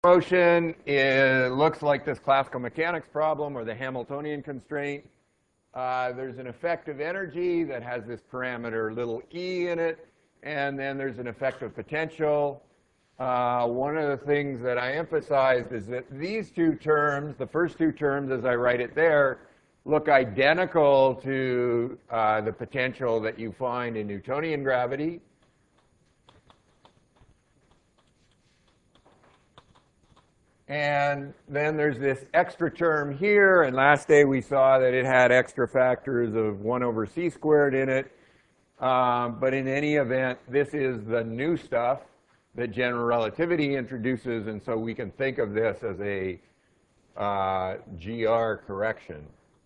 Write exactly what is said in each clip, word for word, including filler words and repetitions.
Motion it looks like this classical mechanics problem or the Hamiltonian constraint. Uh, there's an effective energy that has this parameter little e in it, and then there's an effective potential. Uh, one of the things that I emphasized is that these two terms, the first two terms as I write it there, look identical to uh, the potential that you find in Newtonian gravity. And then there's this extra term here, and last day we saw that it had extra factors of one over c squared in it. Um, but in any event, this is the new stuff that general relativity introduces, and so we can think of this as a uh, G R correction.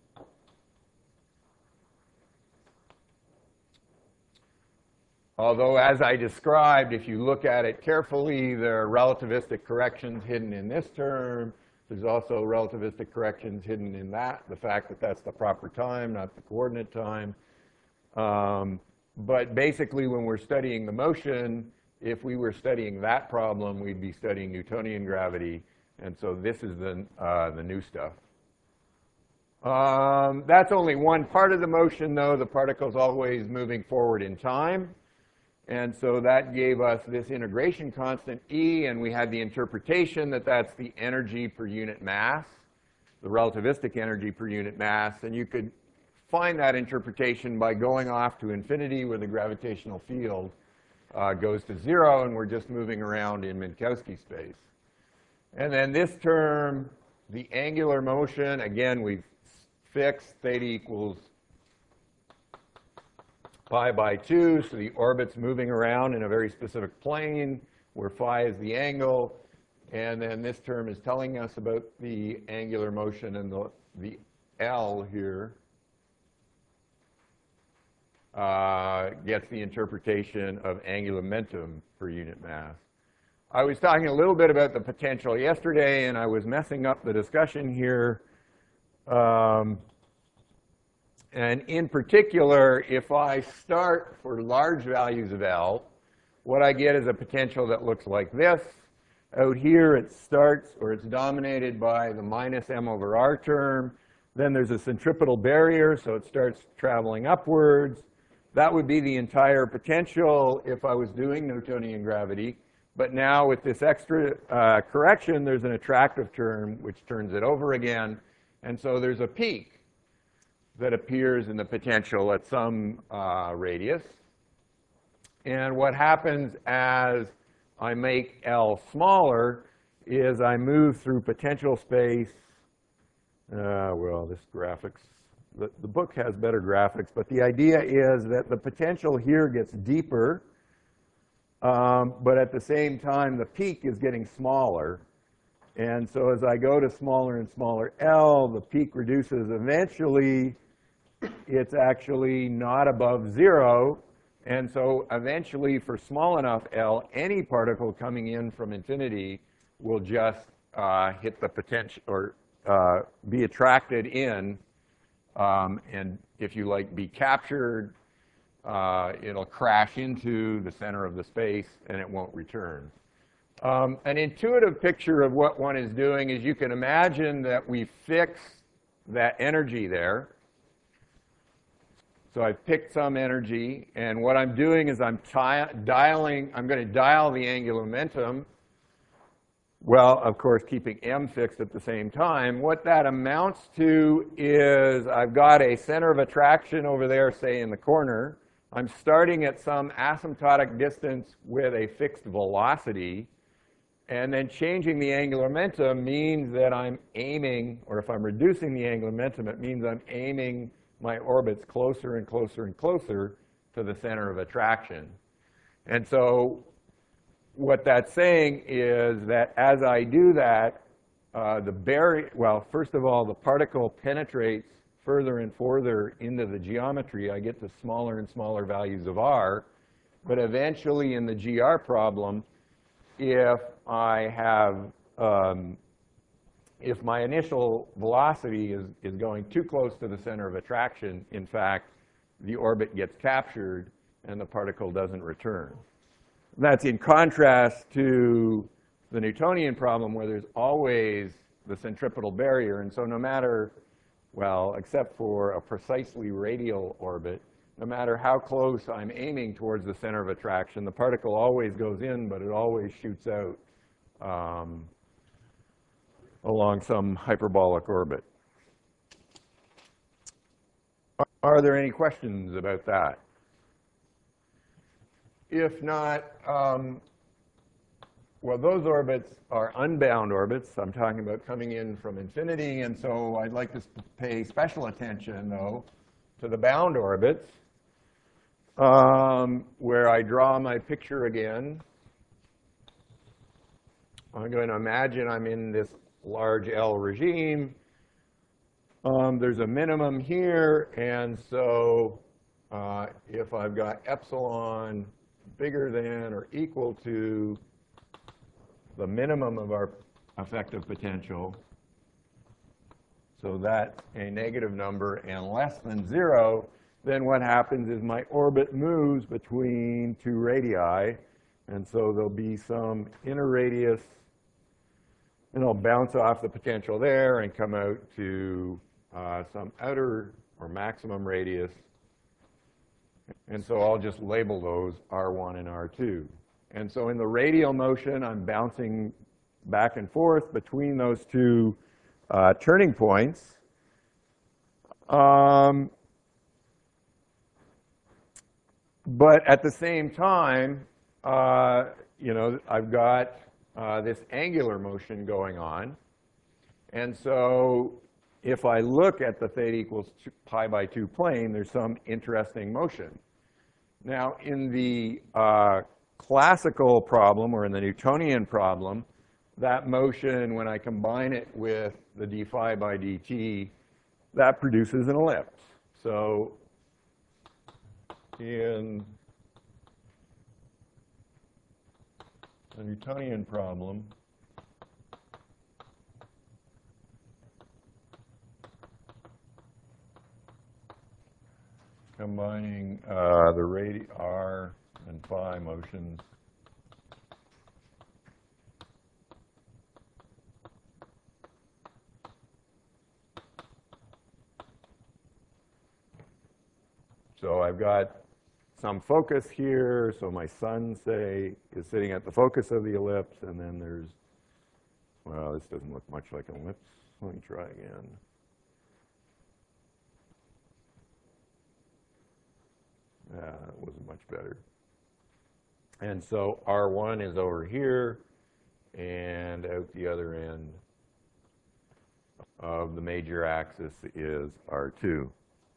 Although, as I described, if you look at it carefully, there are relativistic corrections hidden in this term. There's also relativistic corrections hidden in that, the fact that that's the proper time, not the coordinate time. Um, but basically, when we're studying the motion, if we were studying that problem, we'd be studying Newtonian gravity. And so this is the, uh, the new stuff. Um, that's only one part of the motion, though. The particle's always moving forward in time. And so that gave us this integration constant E, and we had the interpretation that that's the energy per unit mass, the relativistic energy per unit mass. And you could find that interpretation by going off to infinity where the gravitational field uh, goes to zero, and we're just moving around in Minkowski space. And then this term, the angular motion, again, we've fixed theta equals pi by two, so the orbit's moving around in a very specific plane where phi is the angle. And then this term is telling us about the angular motion, and the, the L here uh, gets the interpretation of angular momentum per unit mass. I was talking a little bit about the potential yesterday, and I was messing up the discussion here. Um, And in particular, if I start for large values of L, what I get is a potential that looks like this. Out here, it starts, or it's dominated by the minus m over r term. Then there's a centripetal barrier, so it starts traveling upwards. That would be the entire potential if I was doing Newtonian gravity. But now with this extra uh, correction, there's an attractive term, which turns it over again. And so there's a peak that appears in the potential at some uh, radius. And what happens as I make L smaller is I move through potential space. Uh, well, this graphics, the, the book has better graphics, but the idea is that the potential here gets deeper, um, but at the same time, the peak is getting smaller. And so as I go to smaller and smaller L, the peak reduces. Eventually, it's actually not above zero. And so eventually, for small enough L, any particle coming in from infinity will just uh, hit the potential, or uh, be attracted in, um, and if you like, be captured. Uh, it'll crash into the center of the space, and it won't return. Um, an intuitive picture of what one is doing is you can imagine that we fix that energy there. So I've picked some energy, and what I'm doing is I'm dialing, I'm going to dial the angular momentum. Well, of course, keeping m fixed at the same time. What that amounts to is I've got a center of attraction over there, say in the corner. I'm starting at some asymptotic distance with a fixed velocity, and then changing the angular momentum means that I'm aiming, or if I'm reducing the angular momentum, it means I'm aiming my orbits closer and closer and closer to the center of attraction. And so what that's saying is that as I do that, uh, the barrier, well, first of all, the particle penetrates further and further into the geometry. I get to smaller and smaller values of r. But eventually in the G R problem, if I have um, if my initial velocity is, is going too close to the center of attraction, in fact, the orbit gets captured and the particle doesn't return. That's in contrast to the Newtonian problem where there's always the centripetal barrier, and so no matter, well, except for a precisely radial orbit, no matter how close I'm aiming towards the center of attraction, the particle always goes in, but it always shoots out um, along some hyperbolic orbit. Are there any questions about that? If not, um, well, those orbits are unbound orbits. I'm talking about coming in from infinity, and so I'd like to pay special attention, though, to the bound orbits, um, where I draw my picture again. I'm going to imagine I'm in this large L regime. Um, there's a minimum here, and so uh, if I've got epsilon bigger than or equal to the minimum of our effective potential, so that's a negative number and less than zero, then what happens is my orbit moves between two radii, and so there'll be some inner radius, and I'll bounce off the potential there and come out to uh, some outer or maximum radius. And so I'll just label those R one and R two. And so in the radial motion, I'm bouncing back and forth between those two uh, turning points. Um, but at the same time, uh, you know, I've got uh, this angular motion going on. And so if I look at the theta equals two, pi by two plane, there's some interesting motion. Now, in the uh, classical problem, or in the Newtonian problem, that motion, when I combine it with the d phi by dt, that produces an ellipse. So in the Newtonian problem, combining uh, the radi r and phi motions, so I've got some focus here, so my sun, say, is sitting at the focus of the ellipse, and then there's, well, this doesn't look much like an ellipse. Let me try again. Uh, it wasn't much better. And so R one is over here, and out the other end of the major axis is R two.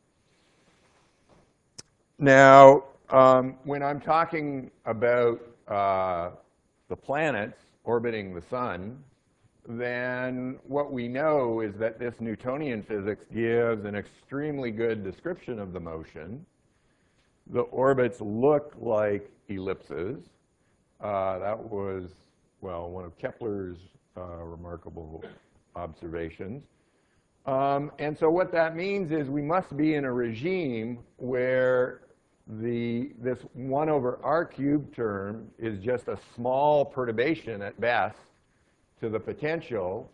Now, um, when I'm talking about uh, the planets orbiting the sun, then what we know is that this Newtonian physics gives an extremely good description of the motion. The orbits look like ellipses. Uh, that was, well, one of Kepler's uh, remarkable observations. Um, and so what that means is we must be in a regime where the, this one over r cubed term is just a small perturbation at best to the potential,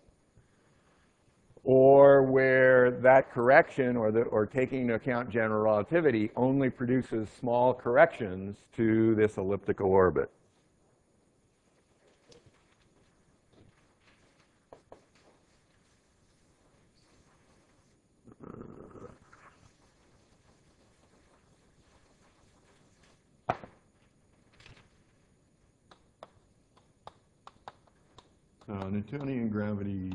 or where that correction, or, the, or taking into account general relativity, only produces small corrections to this elliptical orbit. So Newtonian gravity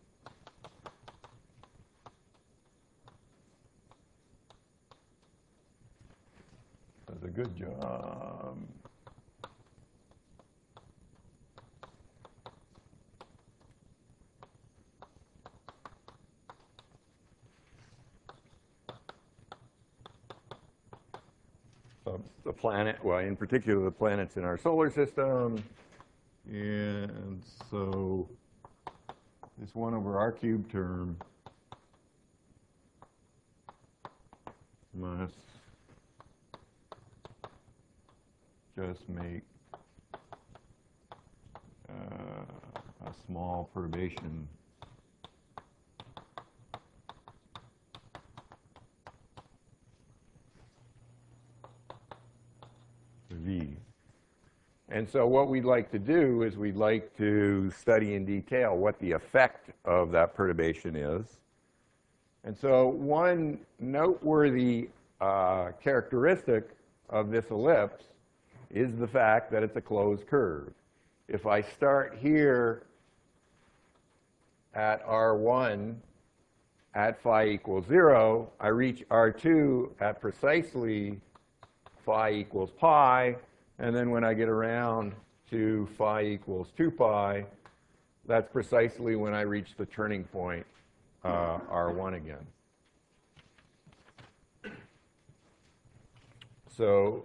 does a good job of the planet, well, in particular the planets in our solar system. And so this one over r cubed term must just make uh, small perturbation V. And so what we'd like to do is we'd like to study in detail what the effect of that perturbation is. And so one noteworthy uh, characteristic of this ellipse is the fact that it's a closed curve. If I start here at R one at phi equals zero, I reach R two at precisely phi equals pi, and then when I get around to phi equals two pi, that's precisely when I reach the turning point, uh, R one again. So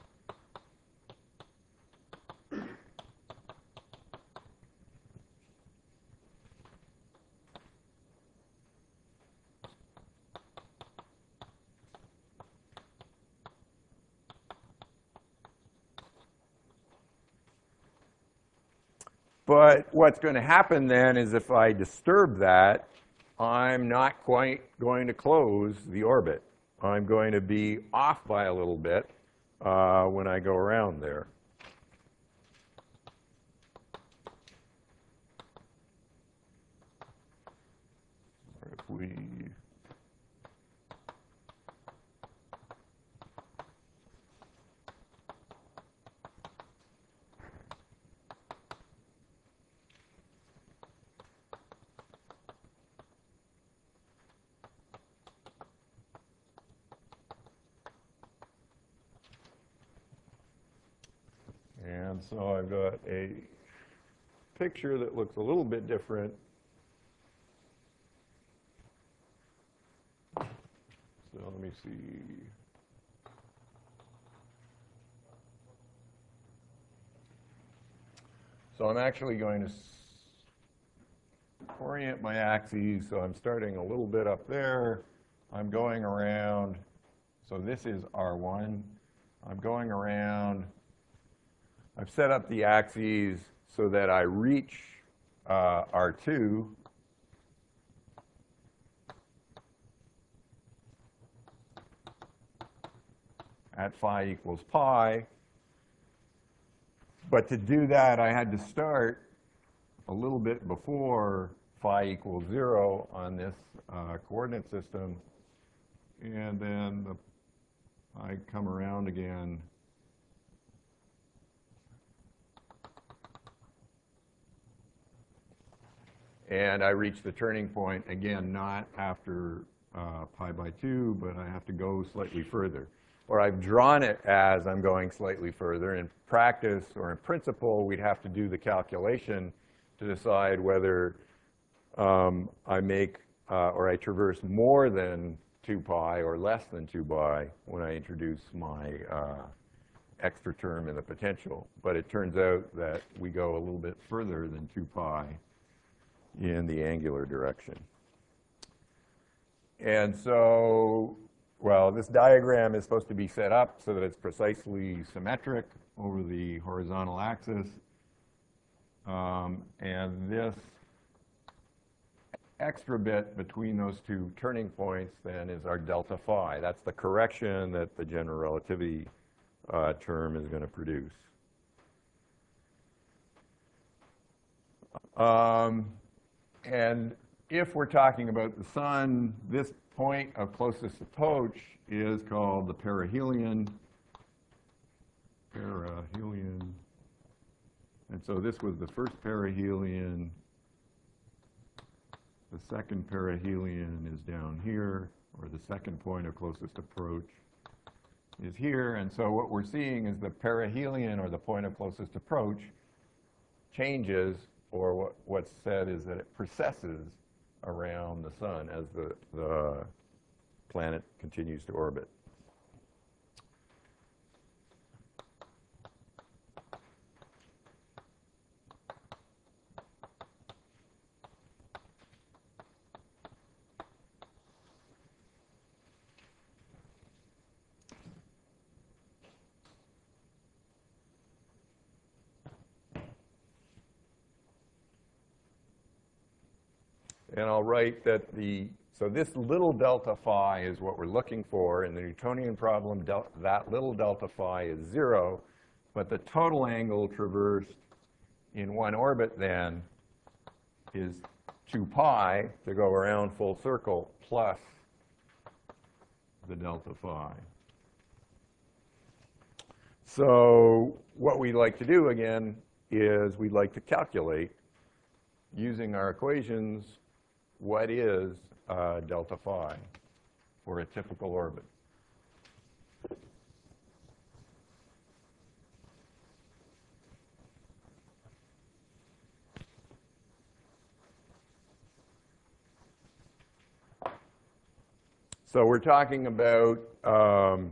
But what's going to happen then is if I disturb that, I'm not quite going to close the orbit. I'm going to be off by a little bit uh, when I go around there. If we And so I've got a picture that looks a little bit different. So let me see. So I'm actually going to orient my axes. So I'm starting a little bit up there. I'm going around. So this is R one. I'm going around. I've set up the axes so that I reach uh, R two. At phi equals pi. But to do that, I had to start a little bit before phi equals zero on this uh, coordinate system. And then the, I come around again. And I reach the turning point, again, not after uh, pi by two, but I have to go slightly further. Or I've drawn it as I'm going slightly further. In practice or in principle, we'd have to do the calculation to decide whether um, I make uh, or I traverse more than two pi or less than two pi when I introduce my uh, extra term in the potential. But it turns out that we go a little bit further than two pi in the angular direction. And so, well, this diagram is supposed to be set up so that it's precisely symmetric over the horizontal axis. Um, and this extra bit between those two turning points then is our delta phi. That's the correction that the general relativity uh, term is going to produce. Um, And if we're talking about the sun, this point of closest approach is called the perihelion. Perihelion. And so this was the first perihelion. The second perihelion is down here, or the second point of closest approach is here. And so what we're seeing is the perihelion, or the point of closest approach, changes. Or what, what's said is that it precesses around the sun as the, the planet continues to orbit. And I'll write that the, so this little delta phi is what we're looking for. In the Newtonian problem, del, that little delta phi is zero, but the total angle traversed in one orbit then is two pi to go around full circle plus the delta phi. So what we'd like to do again is we'd like to calculate using our equations what is uh, delta phi for a typical orbit. So we're talking about um,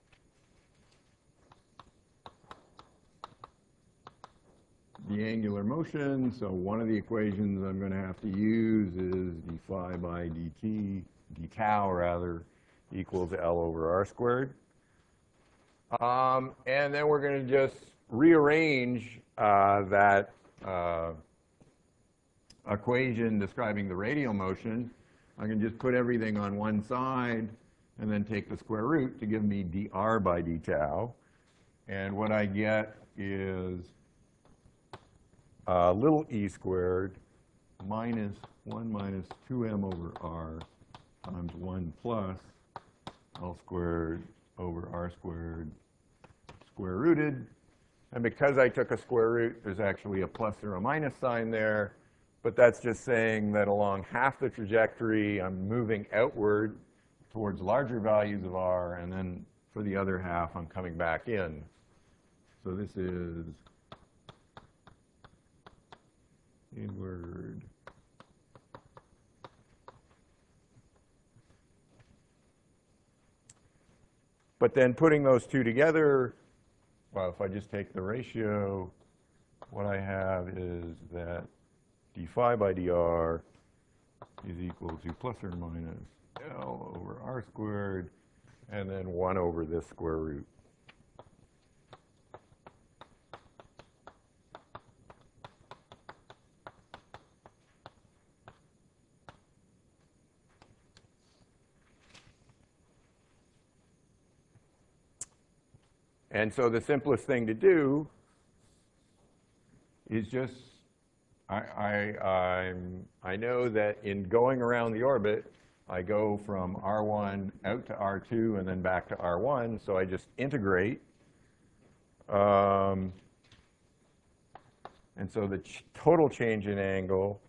the angular motion. So one of the equations I'm going to have to use is d phi by dt, d tau rather, equals L over r squared. Um, and then we're going to just rearrange uh, that uh, equation describing the radial motion. I can just put everything on one side and then take the square root to give me dr by d tau. And what I get is uh, little e squared minus one minus two m over r times one plus L squared over r squared square rooted. And because I took a square root, there's actually a plus or a minus sign there. But that's just saying that along half the trajectory, I'm moving outward towards larger values of r, and then for the other half, I'm coming back in. So this is inward but then putting those two together, well, if I just take the ratio, what I have is that d phi by dr is equal to plus or minus L over r squared, and then one over this square root. And so the simplest thing to do is just, I, I, I'm, I know that in going around the orbit, I go from R one out to R two and then back to R one, so I just integrate. Um, and so the ch total change in angle,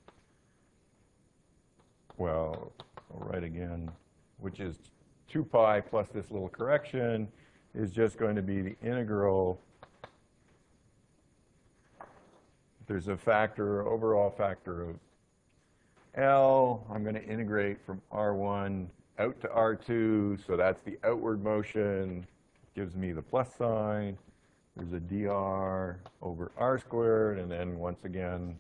well, I'll write again, which is two pi plus this little correction, is just going to be the integral. There's a factor, overall factor of L. I'm going to integrate from R one out to R two, so that's the outward motion, gives me the plus sign. There's a dr over r squared, and then once again,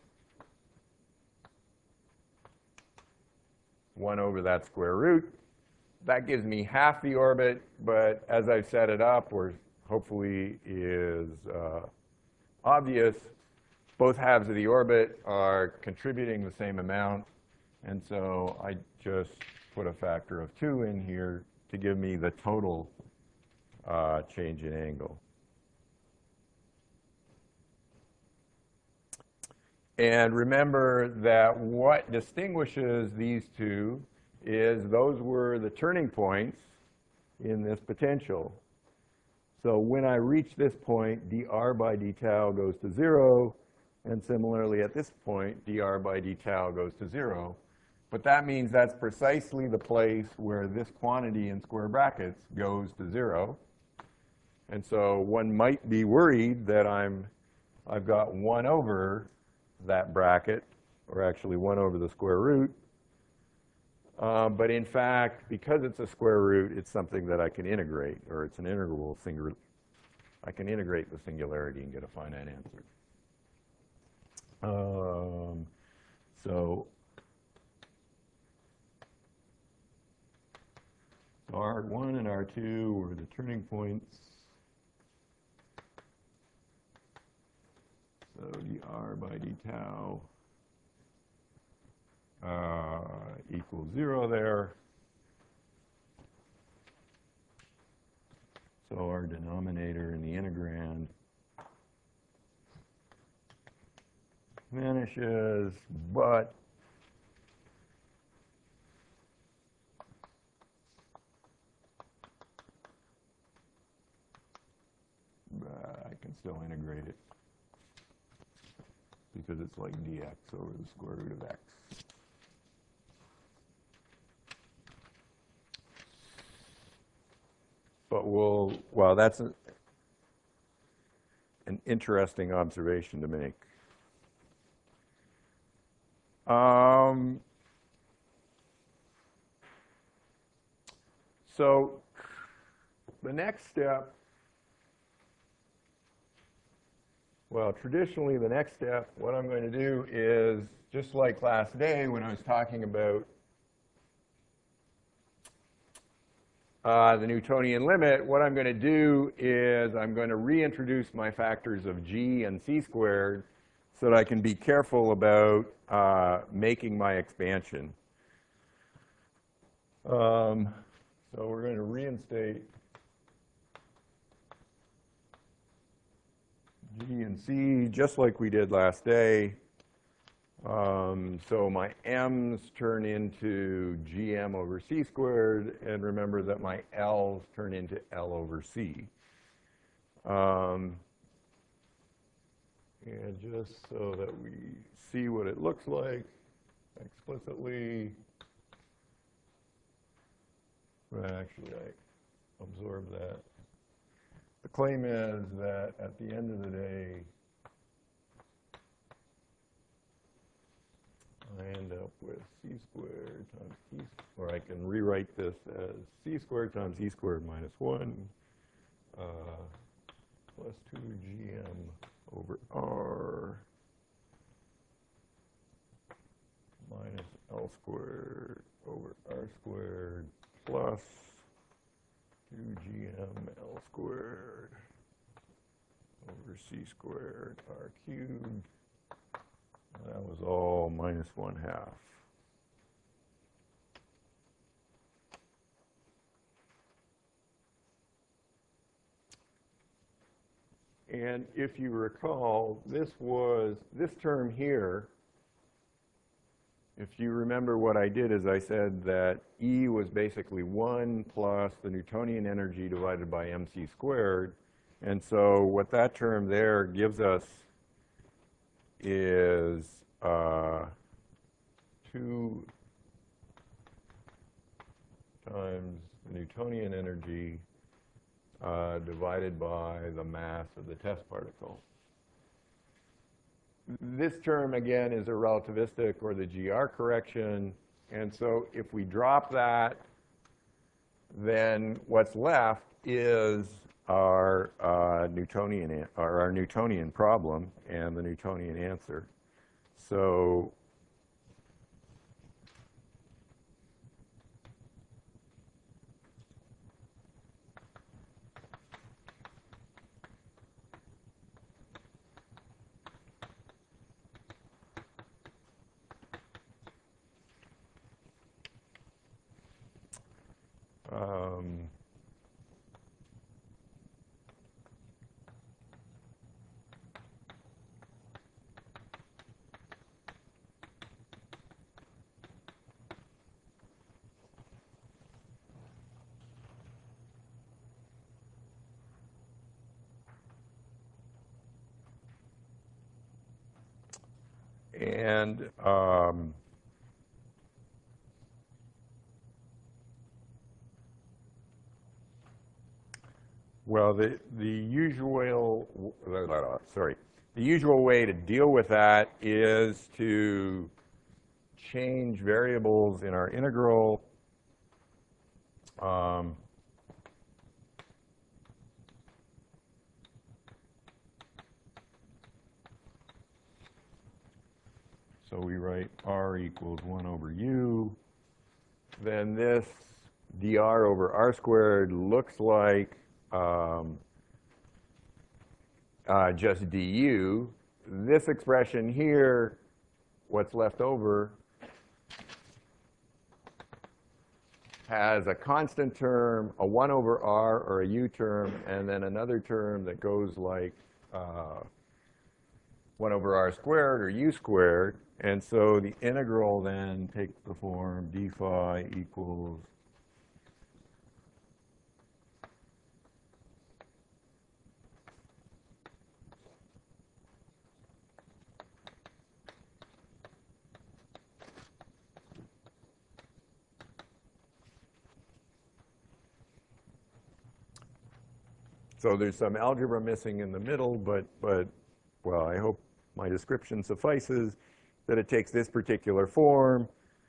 one over that square root. That gives me half the orbit, but as I've set it up, or hopefully is uh, obvious, both halves of the orbit are contributing the same amount, and so I just put a factor of two in here to give me the total uh, change in angle. And remember that what distinguishes these two is those were the turning points in this potential. So when I reach this point, dr by d tau goes to zero, and similarly at this point, dr by d tau goes to zero. But that means that's precisely the place where this quantity in square brackets goes to zero. And so one might be worried that I'm, I've got one over that bracket, or actually one over the square root. Uh, but in fact, because it's a square root, it's something that I can integrate, or it's an integrable singular. I can integrate the singularity and get a finite answer. Um, so R one and R two were the turning points. So dr by d tau. Uh, equals zero there. So our denominator in the integrand vanishes, but uh, I can still integrate it because it's like dx over the square root of x. But we'll, well, that's a, an interesting observation to make. Um, so the next step, well, traditionally the next step, what I'm going to do is, just like last day when I was talking about Uh, the Newtonian limit, what I'm going to do is I'm going to reintroduce my factors of g and c squared so that I can be careful about uh, making my expansion. Um, so we're going to reinstate g and c just like we did last day. Um, so my m's turn into gm over c squared, and remember that my l's turn into l over c. Um, and just so that we see what it looks like explicitly, well, actually I absorb that. The claim is that at the end of the day, I end up with c squared times e, or I can rewrite this as c squared times e squared minus one uh, plus two gm over r minus l squared over r squared plus two gm l squared over c squared r cubed. That was all minus one half. And if you recall, this was, this term here, if you remember what I did is I said that E was basically one plus the Newtonian energy divided by mc squared. And so what that term there gives us is uh, two times the Newtonian energy uh, divided by the mass of the test particle. This term, again, is a relativistic or the G R correction. And so if we drop that, then what's left is our uh, Newtonian, or our Newtonian problem and the Newtonian answer. So um, and um, well, the the usual sorry, the usual way to deal with that is to change variables in our integral. Um, So we write r equals one over u. Then this dr over r squared looks like um, uh, just du. This expression here, what's left over, has a constant term, a one over r, or a u term, and then another term that goes like uh, one over r squared or u squared. And so the integral then takes the form d phi equals so there's some algebra missing in the middle, but, but, well, I hope my description suffices that it takes this particular form.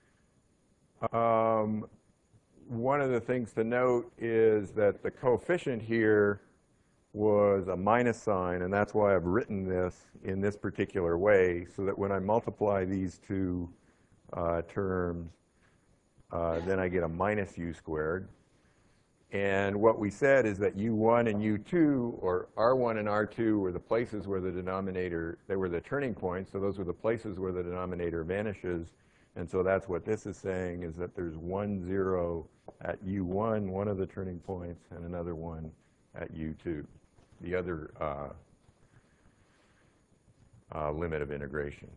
Um, one of the things to note is that the coefficient here was a minus sign, and that's why I've written this in this particular way, so that when I multiply these two uh, terms, uh, then I get a minus u squared. And what we said is that u one and u two, or r one and r two, were the places where the denominator, they were the turning points, so those were the places where the denominator vanishes. And so that's what this is saying, is that there's one zero at u one, one of the turning points, and another one at u two, the other uh, uh, limit of integration.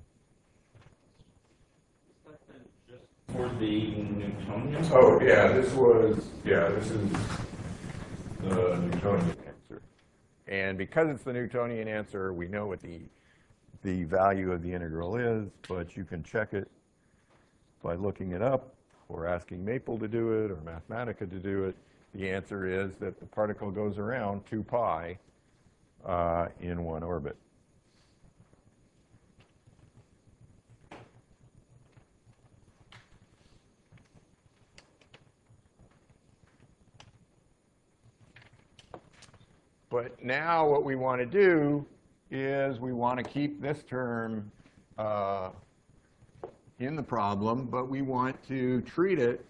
For the Newtonian? Oh, yeah, this was, yeah, this is the Newtonian answer. And because it's the Newtonian answer, we know what the, the value of the integral is, but you can check it by looking it up or asking Maple to do it or Mathematica to do it. The answer is that the particle goes around two pi uh, in one orbit. But now what we want to do is we want to keep this term uh, in the problem, but we want to treat it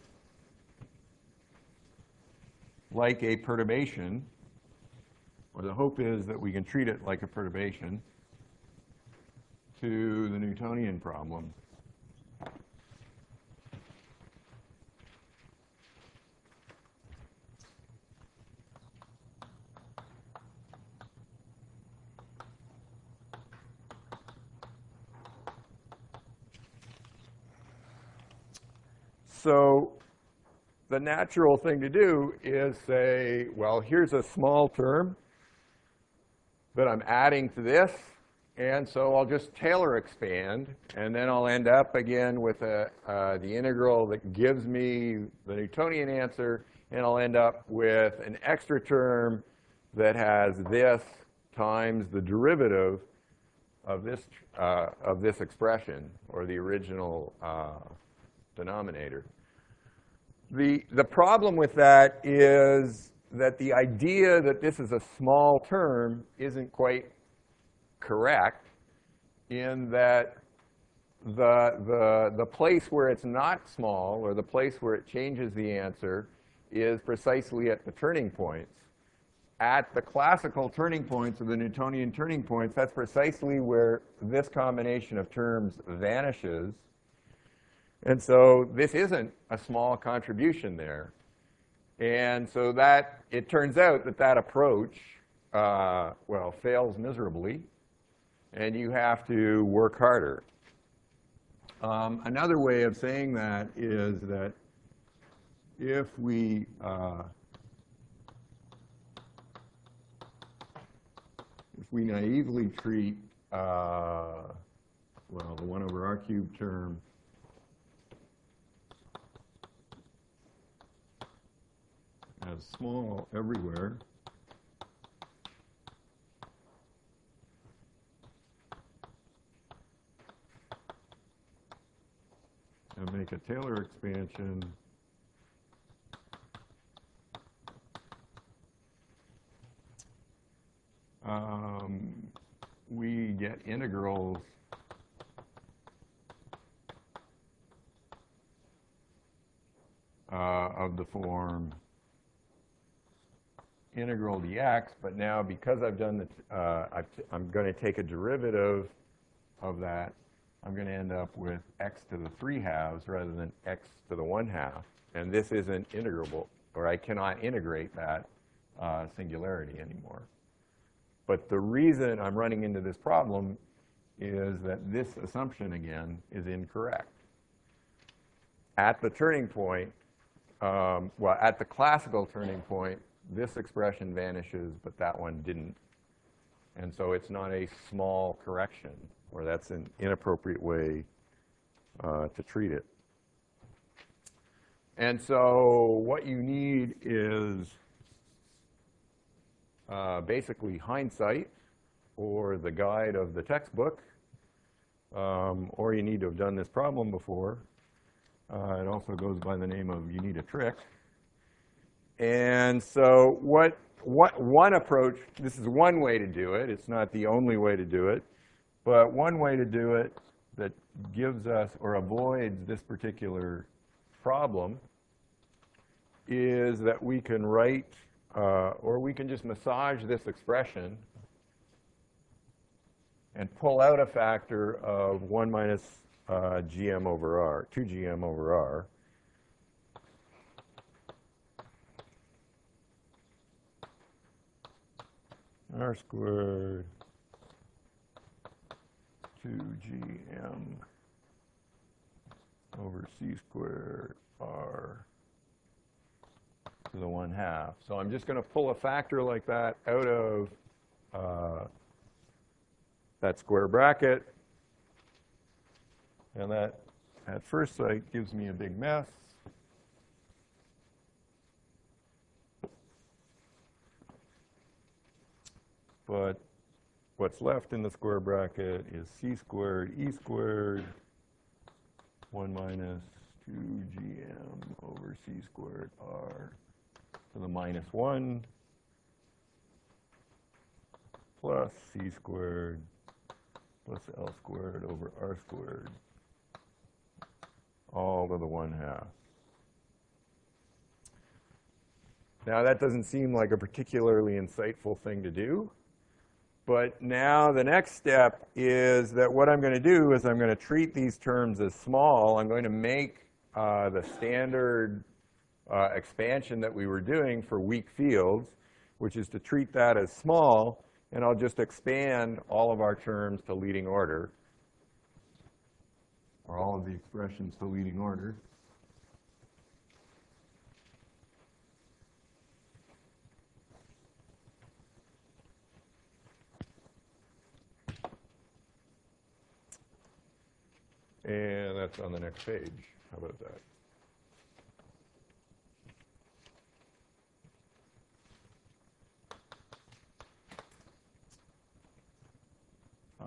like a perturbation, or the hope is that we can treat it like a perturbation to the Newtonian problem. So the natural thing to do is say, well, here's a small term that I'm adding to this, and so I'll just Taylor expand, and then I'll end up again with a, uh, the integral that gives me the Newtonian answer, and I'll end up with an extra term that has this times the derivative of this, uh, of this expression, or the original uh, denominator. The, the problem with that is that the idea that this is a small term isn't quite correct, in that the, the, the place where it's not small, or the place where it changes the answer, is precisely at the turning points. At the classical turning points, of the Newtonian turning points, that's precisely where this combination of terms vanishes. And so this isn't a small contribution there. And so that, it turns out that that approach, uh, well, fails miserably, and you have to work harder. Um, another way of saying that is that if we uh, if we naively treat, uh, well, the one over r cubed term as small everywhere, and make a Taylor expansion um, we get integrals uh, of the form integral dx, but now because I've done the, uh, I've t I'm going to take a derivative of that I'm going to end up with x to the three halves rather than x to the one half. And this isn't integrable, or I cannot integrate that uh, singularity anymore. But the reason I'm running into this problem is that this assumption, again, is incorrect. At the turning point, um, well, at the classical turning point, this expression vanishes, but that one didn't. And so it's not a small correction, or that's an inappropriate way uh, to treat it. And so what you need is uh, basically hindsight, or the guide of the textbook, um, or you need to have done this problem before. Uh, it also goes by the name of you need a trick. And so what, what one approach, this is one way to do it. It's not the only way to do it. But one way to do it that gives us or avoids this particular problem is that we can write, uh, or we can just massage this expression and pull out a factor of one minus uh, gm over r, two g m over r. R squared two g m over c squared r to the one half. So I'm just going to pull a factor like that out of uh, that square bracket. And that, at first sight, gives me a big mess. But what's left in the square bracket is c squared e squared one minus two g m over c squared r to the minus one plus c squared plus L squared over R squared, all to the one half. Now that doesn't seem like a particularly insightful thing to do, but now the next step is that what I'm going to do is I'm going to treat these terms as small. I'm going to make uh, the standard uh, expansion that we were doing for weak fields, which is to treat that as small, and I'll just expand all of our terms to leading order, or all of the expressions to leading order. And that's on the next page. How about that? Uh,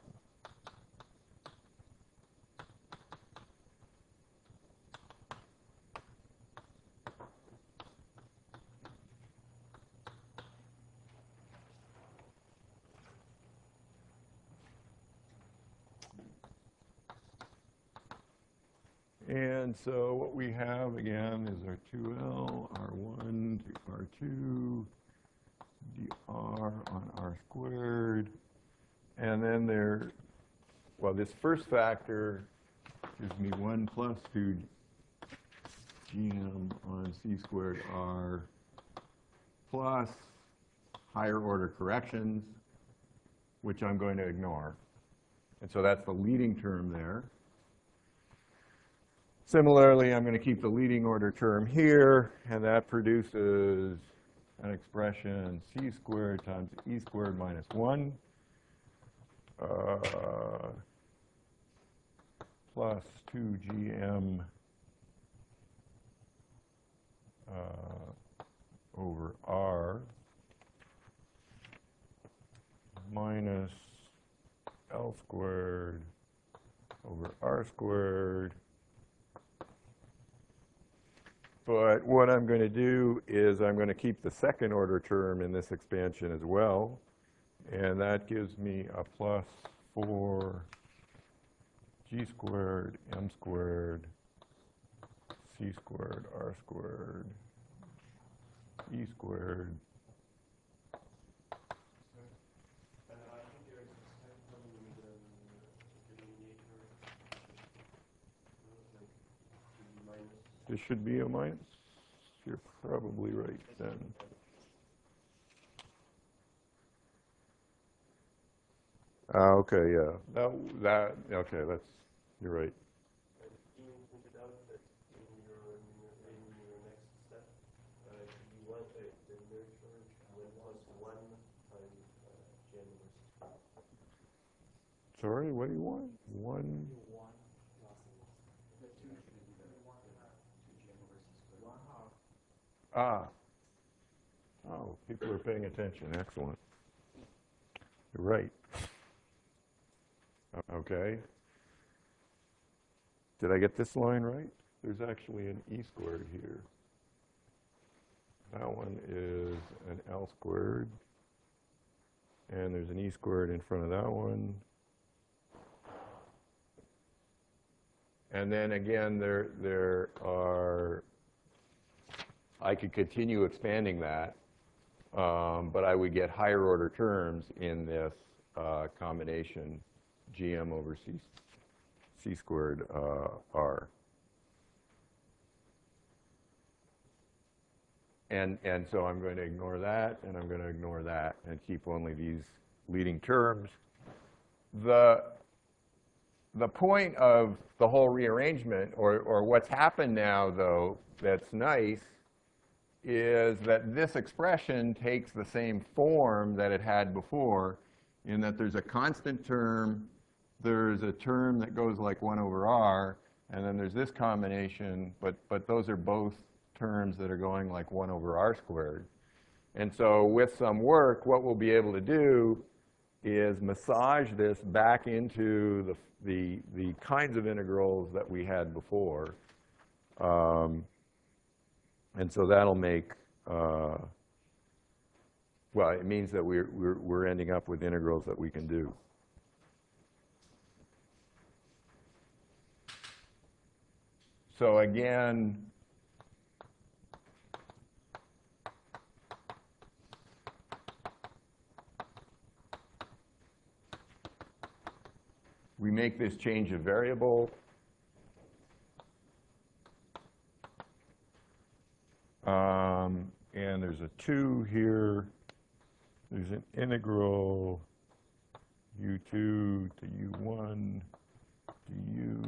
And so what we have, again, is our two L, R one to R two, dr on R squared. And then there, well, this first factor gives me one plus two G M on C squared R plus higher order corrections, which I'm going to ignore. And so that's the leading term there. Similarly, I'm going to keep the leading order term here, and that produces an expression c squared times e squared minus one uh, plus two G M uh, over R minus L squared over R squared. But what I'm going to do is I'm going to keep the second order term in this expansion as well. And that gives me a plus four G squared M squared C squared R squared E squared. this should be a minus. You're probably right then. Uh, okay, yeah, that, that, okay, that's, you're right. You pointed out that in your, in your, in your next step, uh, you want uh, the nurture when plus one times uh, G M versus Sorry, what do you want? One, ah. Oh, people are paying attention, excellent. You're right. Okay. Did I get this line right? There's actually an E squared here. That one is an L squared. And there's an E squared in front of that one. And then again, there, there are, I could continue expanding that, um, but I would get higher order terms in this uh, combination, G M over C, C squared uh, R. And, and so I'm going to ignore that, and I'm going to ignore that, and keep only these leading terms. The, the point of the whole rearrangement, or, or what's happened now, though, that's nice, is that this expression takes the same form that it had before, in that there's a constant term, there's a term that goes like one over R, and then there's this combination, but, but those are both terms that are going like one over R squared. And so with some work, what we'll be able to do is massage this back into the, the, the kinds of integrals that we had before. Um, and so that'll make, uh, well, it means that we're, we're, we're ending up with integrals that we can do. So again, we make this change of variable. Um, and there's a two here. There's an integral u two to u one du.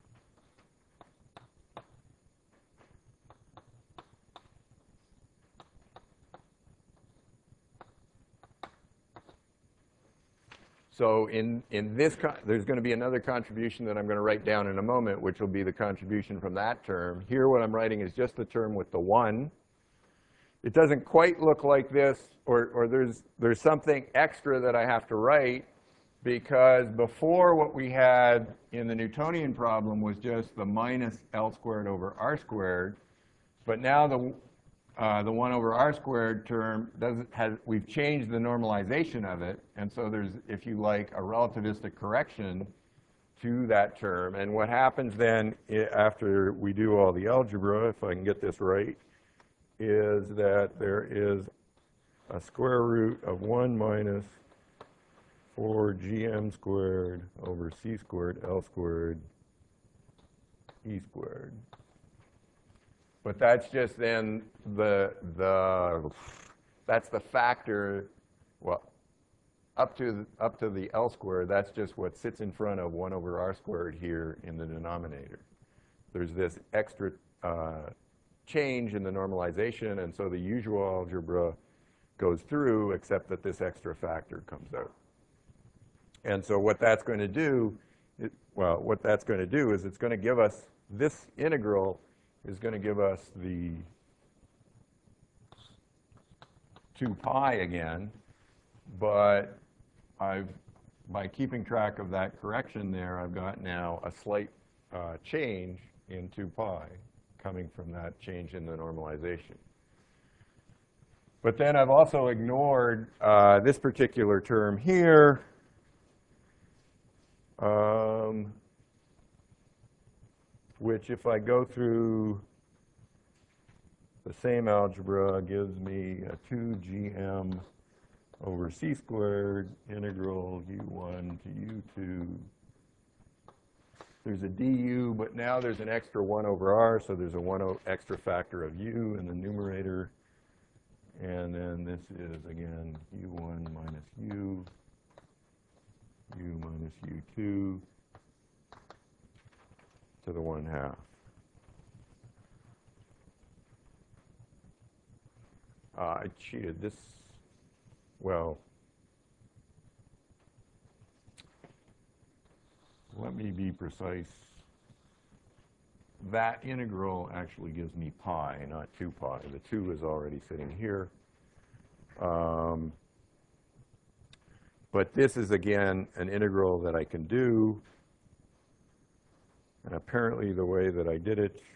So in, in this, there's going to be another contribution that I'm going to write down in a moment, which will be the contribution from that term. Here what I'm writing is just the term with the one. It doesn't quite look like this, or, or there's, there's something extra that I have to write, because before what we had in the Newtonian problem was just the minus L squared over R squared. But now the, uh, the one over R squared term, doesn't, has, we've changed the normalization of it. And so there's, if you like, a relativistic correction to that term. And what happens then after we do all the algebra, if I can get this right, is that there is a square root of one minus four G M squared over C squared L squared E squared. But that's just then the, the that's the factor, well, up to, up to the L squared, that's just what sits in front of one over R squared here in the denominator. There's this extra uh, change in the normalization, and so the usual algebra goes through, except that this extra factor comes out. And so what that's going to do, it, well, what that's going to do is it's going to give us, this integral is going to give us the two pi again, but I've, by keeping track of that correction there, I've got now a slight uh, change in two pi coming from that change in the normalization. But then I've also ignored uh, this particular term here, um, which if I go through the same algebra gives me a two G M over C squared integral u one to u two there's a du, but now there's an extra one over r, so there's a one o- extra factor of u in the numerator. And then this is, again, u one minus u, u minus u two to the one half. Uh, I cheated. This, well, let me be precise. That integral actually gives me pi, not two pi. The two is already sitting here. Um, but this is, again, an integral that I can do. And apparently the way that I did it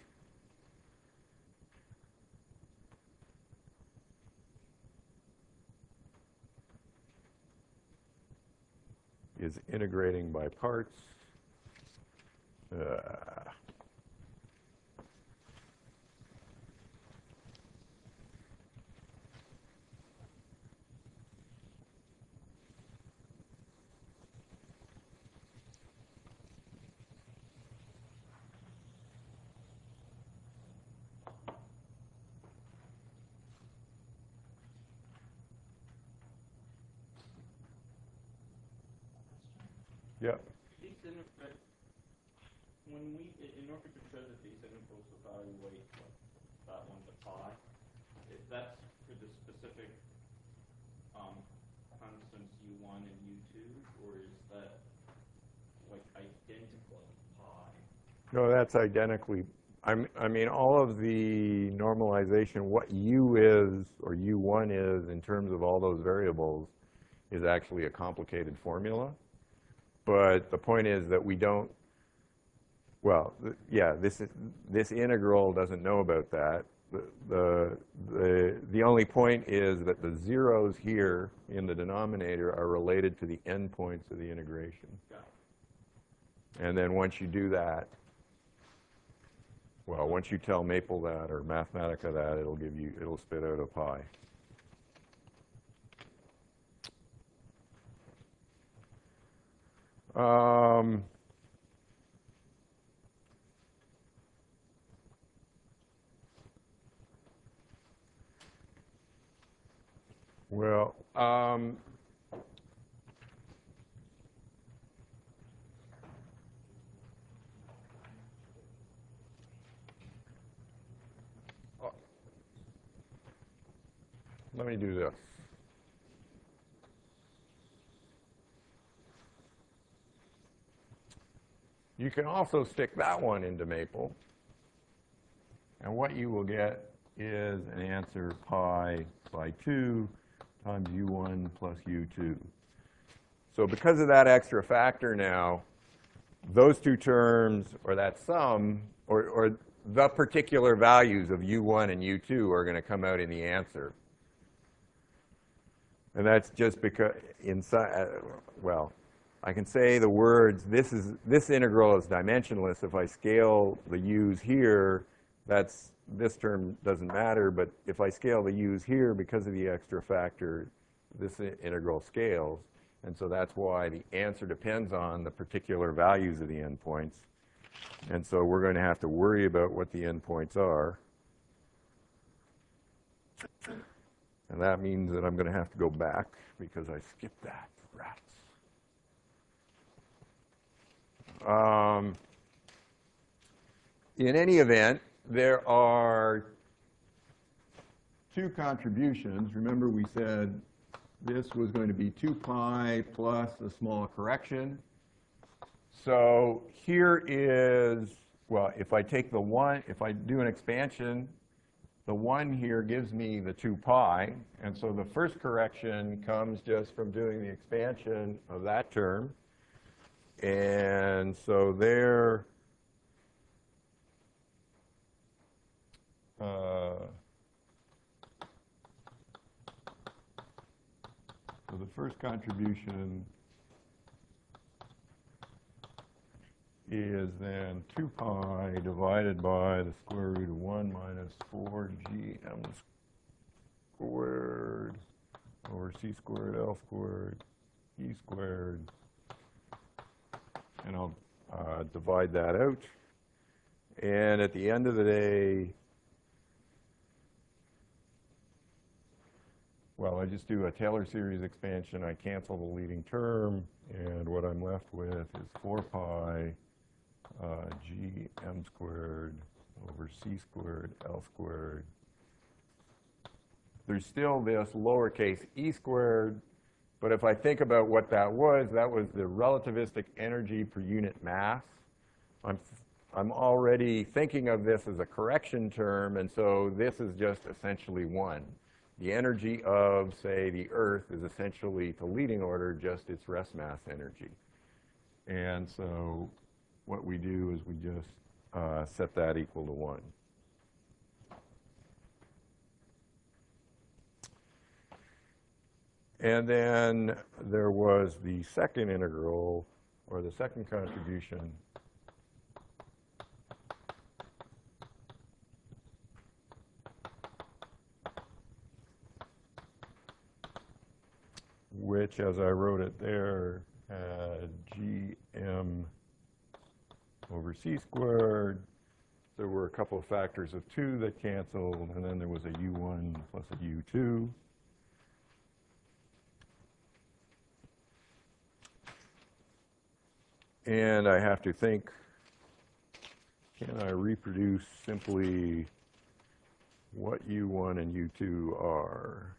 is integrating by parts. Uh, Yep. These inter- when we, in order to show that these integrals evaluate like, that one to pi, if that's for the specific um, constants u one and u two, or is that like identical to pi? No, that's identically. I'm, I mean, all of the normalization, what u is or u one is in terms of all those variables is actually a complicated formula. But the point is that we don't, well, th yeah, this, is, this integral doesn't know about that. The, the, the, the only point is that the zeros here in the denominator are related to the endpoints of the integration. Got it. And then once you do that, well, once you tell Maple that or Mathematica that, it'll give you, it'll spit out a pi. Um, well, um, let me do this. You can also stick that one into Maple. And what you will get is an answer pi by two times u one plus u two. So because of that extra factor now, those two terms, or that sum, or, or the particular values of u one and u two are going to come out in the answer. And that's just because inside, uh, well, I can say the words, this is this integral is dimensionless. If I scale the u's here, that's this term doesn't matter, but if I scale the u's here because of the extra factor, this integral scales. And so that's why the answer depends on the particular values of the endpoints. And so we're going to have to worry about what the endpoints are. And that means that I'm going to have to go back because I skipped that. Rats. Um, in any event, there are two contributions. Remember we said this was going to be two pi plus a small correction. So here is, well, if I take the one, if I do an expansion, the one here gives me the two pi. And so the first correction comes just from doing the expansion of that term. And so there, uh, so the first contribution is then two pi divided by the square root of one minus four g m squared over c squared l squared e squared. And I'll, uh, divide that out. And at the end of the day, well, I just do a Taylor series expansion. I cancel the leading term, and what I'm left with is four pi uh, g m squared over c squared L squared. There's still this lowercase e squared, but if I think about what that was, that was the relativistic energy per unit mass. I'm, I'm already thinking of this as a correction term, and so this is just essentially one. The energy of, say, the Earth is essentially, to leading order, just its rest mass energy. And so what we do is we just uh, set that equal to one. And then there was the second integral, or the second contribution, which, as I wrote it there, had gm over c squared. There were a couple of factors of two that canceled, and then there was a u one plus a u two. And I have to think, can I reproduce simply what u one and u two are?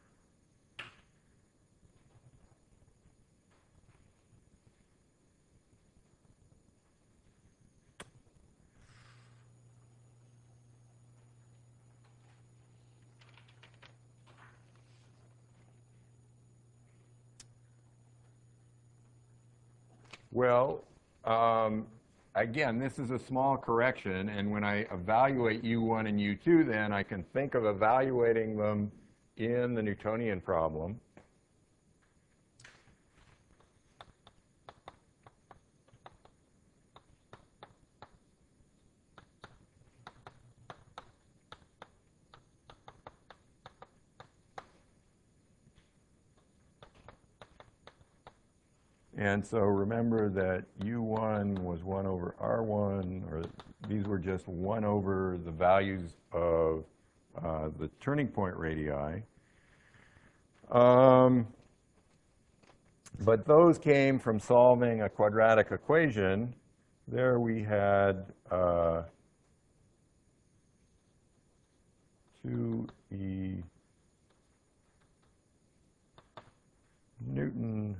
Well, um, again, this is a small correction, and when I evaluate u one and u two, then I can think of evaluating them in the Newtonian problem. And so remember that u one was one over r one, or these were just one over the values of uh, the turning point radii. Um, but those came from solving a quadratic equation. There we had uh, two e Newton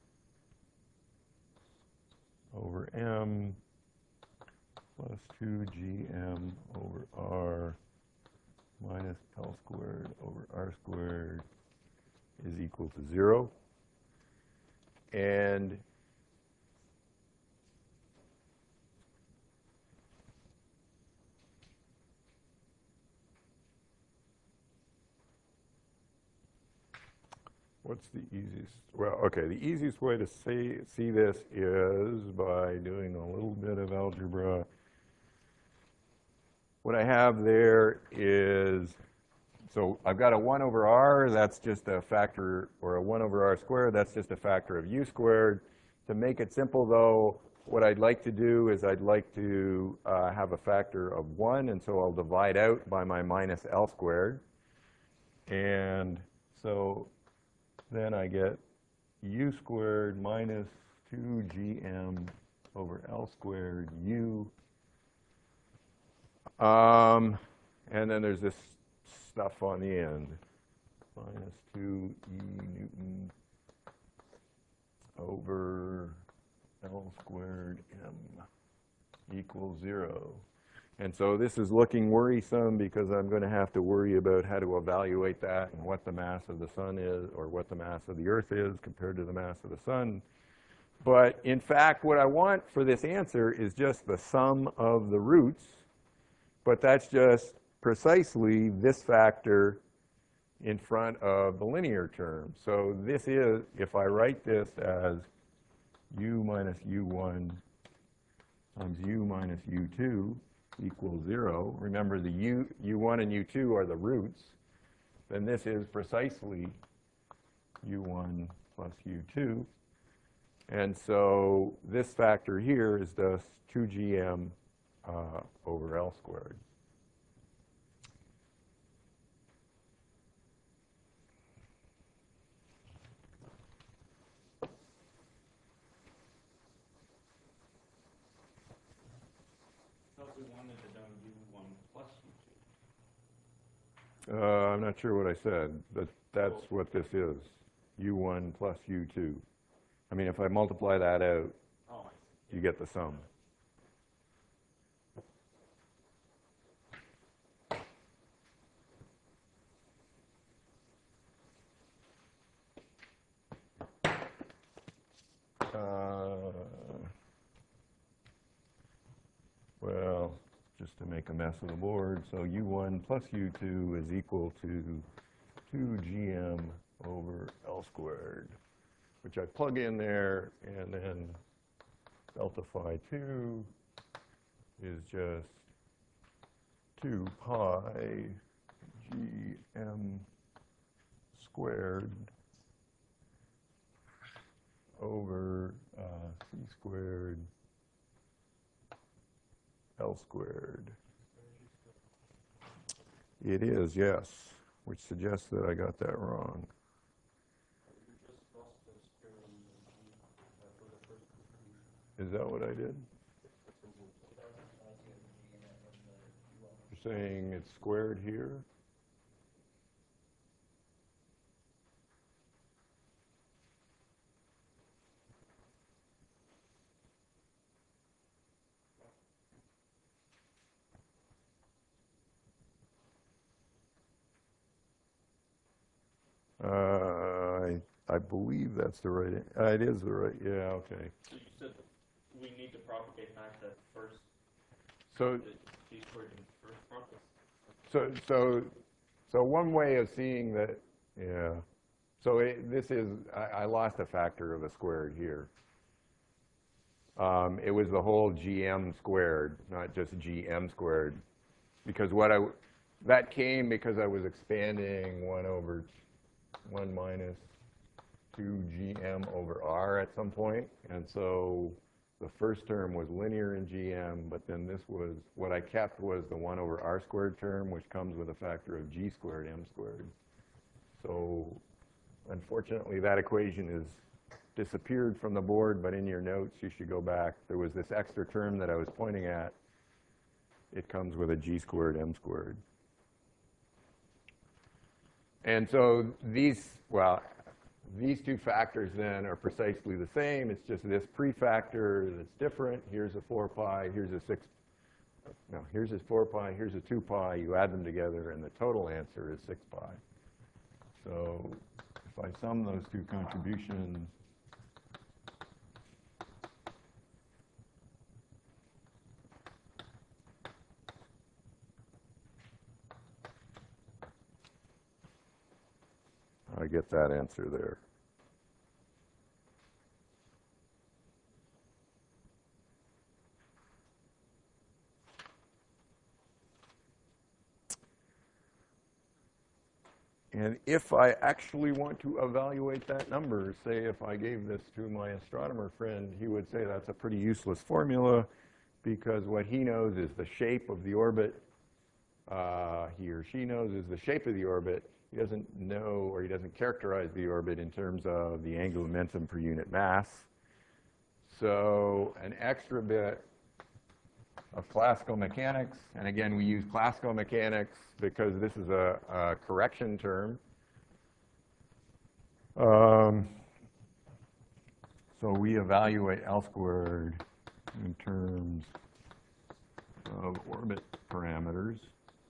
over m plus two g m over r minus L squared over r squared is equal to zero. And what's the easiest? Well, okay, the easiest way to see, see this is by doing a little bit of algebra. What I have there is, so I've got a one over r, that's just a factor, or a one over r squared, that's just a factor of u squared. To make it simple, though, what I'd like to do is I'd like to uh, have a factor of one, and so I'll divide out by my minus L squared. And so then I get u squared minus two g m over L squared u. Um, and then there's this stuff on the end, minus two e Newton over L squared m equals zero. And so this is looking worrisome because I'm going to have to worry about how to evaluate that and what the mass of the sun is, or what the mass of the Earth is compared to the mass of the sun. But in fact, what I want for this answer is just the sum of the roots, but that's just precisely this factor in front of the linear term. So this is, if I write this as u minus u one times u minus u two equals zero, remember the u, u1 and u two are the roots, then this is precisely u one plus u two. And so this factor here is just two G M uh, over L squared. So if we wanted to done U one plus U two. Uh, I'm not sure what I said, but that's what this is, U one plus U two. I mean, if I multiply that out, Oh, I see. you get the sum. Uh, well, just to make a mess of the board, so U one plus U two is equal to two G M over L squared, which I plug in there, and then delta phi two is just two pi G M squared over uh, C squared L squared. It is, yes, which suggests that I got that wrong. You just lost the square on the G uh, for the first distribution. Is that what I did? You're saying it's squared here? Uh, I, I believe that's the right, uh, it is the right, yeah, okay. So you said we need to propagate back that first, So, the G squared in first propagate. so, so, so one way of seeing that, yeah. So it, this is, I, I lost a factor of a squared here. Um, it was the whole G M squared, not just G M squared. Because what I, that came because I was expanding one over one minus two G M over R at some point. And so the first term was linear in G M, but then this was, what I kept was the one over R squared term, which comes with a factor of G squared M squared. So unfortunately, that equation is disappeared from the board, but in your notes, you should go back. There was this extra term that I was pointing at. It comes with a G squared M squared. And so these, well, these two factors then are precisely the same. It's just this prefactor that's different. Here's a four pi, here's a six, no, here's a four pi, here's a two pi. You add them together, and the total answer is six pi. So if I sum those two contributions, I get that answer there. And if I actually want to evaluate that number, say if I gave this to my astronomer friend, he would say that's a pretty useless formula because what he knows is the shape of the orbit. Uh, he or she knows is the shape of the orbit. He doesn't know, or he doesn't characterize the orbit in terms of the angular momentum per unit mass. So an extra bit of classical mechanics, and again, we use classical mechanics because this is a, a correction term. Um, so we evaluate L squared in terms of orbit parameters.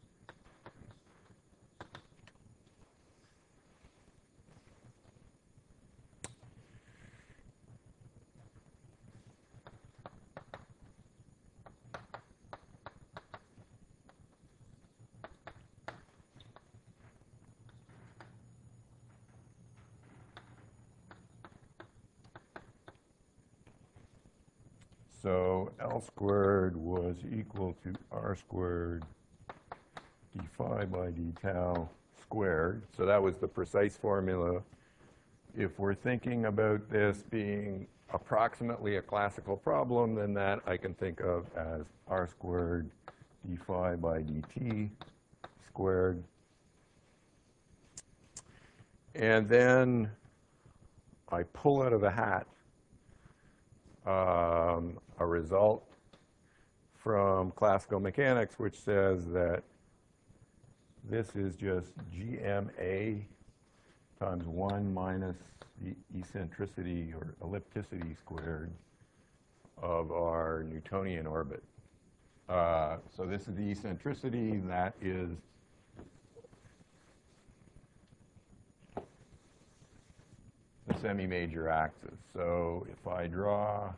So L squared was equal to R squared d phi by d tau squared. So that was the precise formula. If we're thinking about this being approximately a classical problem, then that I can think of as r squared d phi by dt squared. And then I pull out of a hat um, a result from classical mechanics which says that this is just G M A times one minus the eccentricity or ellipticity squared of our Newtonian orbit. Uh, so this is the eccentricity. That is the semi-major axis. So if I draw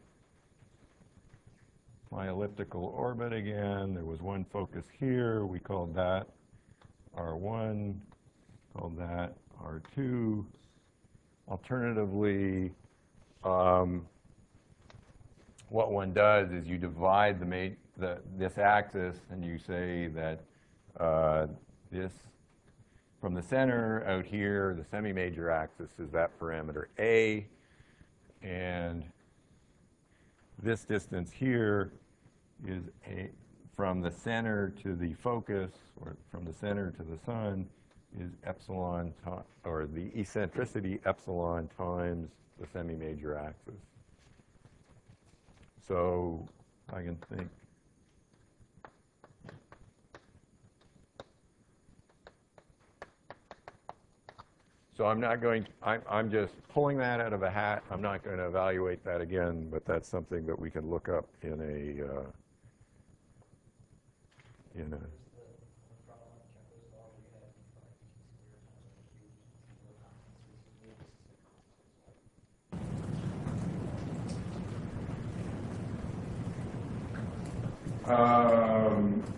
my elliptical orbit again, there was one focus here. We called that R one, called that R two. Alternatively, um, what one does is you divide the, ma the this axis and you say that uh, this, from the center out here, the semi-major axis is that parameter A, and this distance here is a, from the center to the focus, or from the center to the sun, is epsilon, or the eccentricity epsilon times the semi-major axis. So I can think So I'm not going, I'm, I'm just pulling that out of a hat. I'm not going to evaluate that again, but that's something that we can look up in a, uh, in a, Um,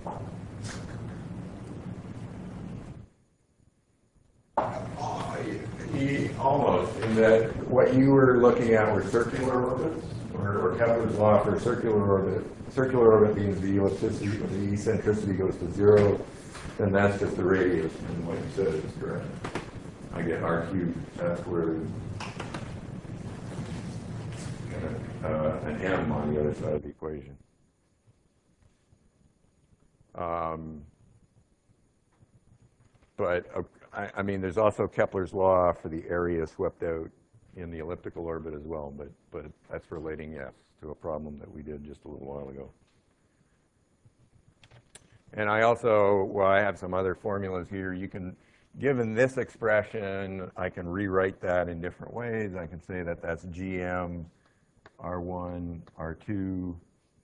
almost, in that what you were looking at were circular orbits, or, or Kepler's law for circular orbit. Circular orbit means the ellipticity, the eccentricity goes to zero, then that's just the radius, and what you said is correct. I get r cubed s squared, and uh, an m on the other side of the equation. Um, but uh, I, I mean, there's also Kepler's law for the area swept out in the elliptical orbit as well, but, but that's relating, yes, to a problem that we did just a little while ago. And I also, well, I have some other formulas here. You can, given this expression, I can rewrite that in different ways. I can say that that's G M R one, R two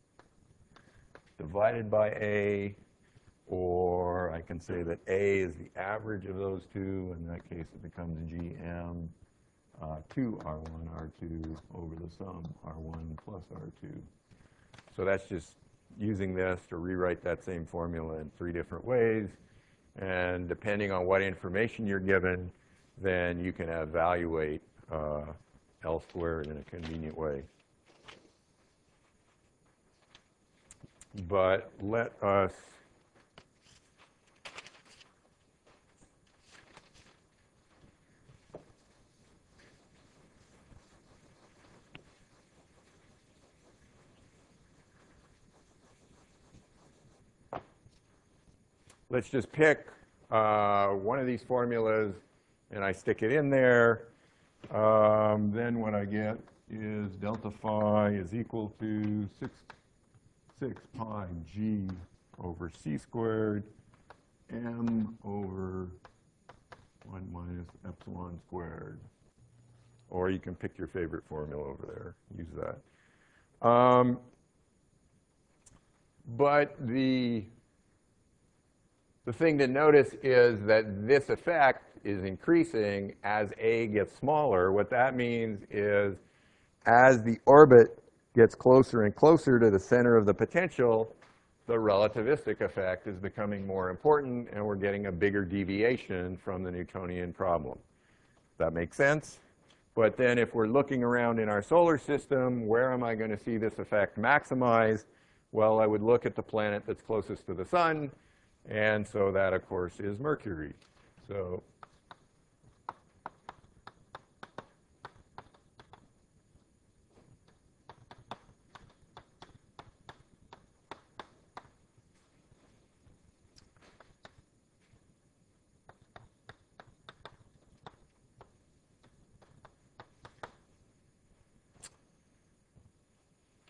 divided by A, or I can say that A is the average of those two. In that case, it becomes G M uh, two R one, R two over the sum R one plus R two. So that's just using this to rewrite that same formula in three different ways. And depending on what information you're given, then you can evaluate uh, L squared in a convenient way. But let us let's just pick uh, one of these formulas and I stick it in there. Um, then what I get is delta phi is equal to six six pi g over c squared m over one minus epsilon squared. Or you can pick your favorite formula over there. Use that. Um, but the, the thing to notice is that this effect is increasing as A gets smaller. What that means is as the orbit gets closer and closer to the center of the potential, the relativistic effect is becoming more important, and we're getting a bigger deviation from the Newtonian problem. That makes sense? But then if we're looking around in our solar system, where am I going to see this effect maximized? Well, I would look at the planet that's closest to the sun, and so that, of course, is Mercury. So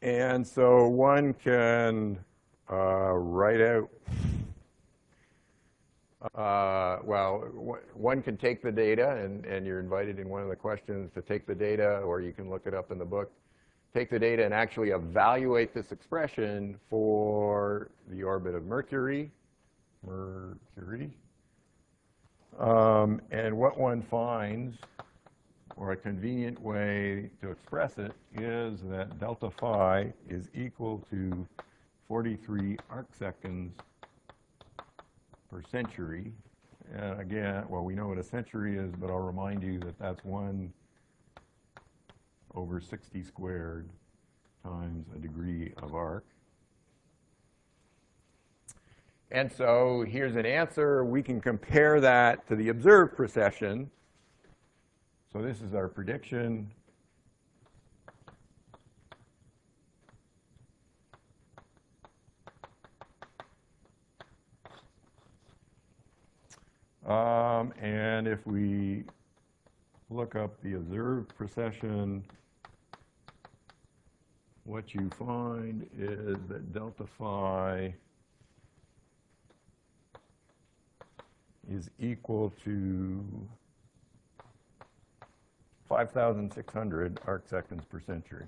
And so one can uh, write out, uh, well, w- one can take the data, and, and you're invited in one of the questions to take the data, or you can look it up in the book, take the data and actually evaluate this expression for the orbit of Mercury, Mercury. Um, and what one finds, or a convenient way to express it, is that delta phi is equal to forty-three arc seconds per century. And again, well, we know what a century is, but I'll remind you that that's one over sixty squared times a degree of arc. And so here's an answer. We can compare that to the observed precession. So this is our prediction. Um, and if we look up the observed precession, what you find is that delta phi is equal to five thousand six hundred arc seconds per century.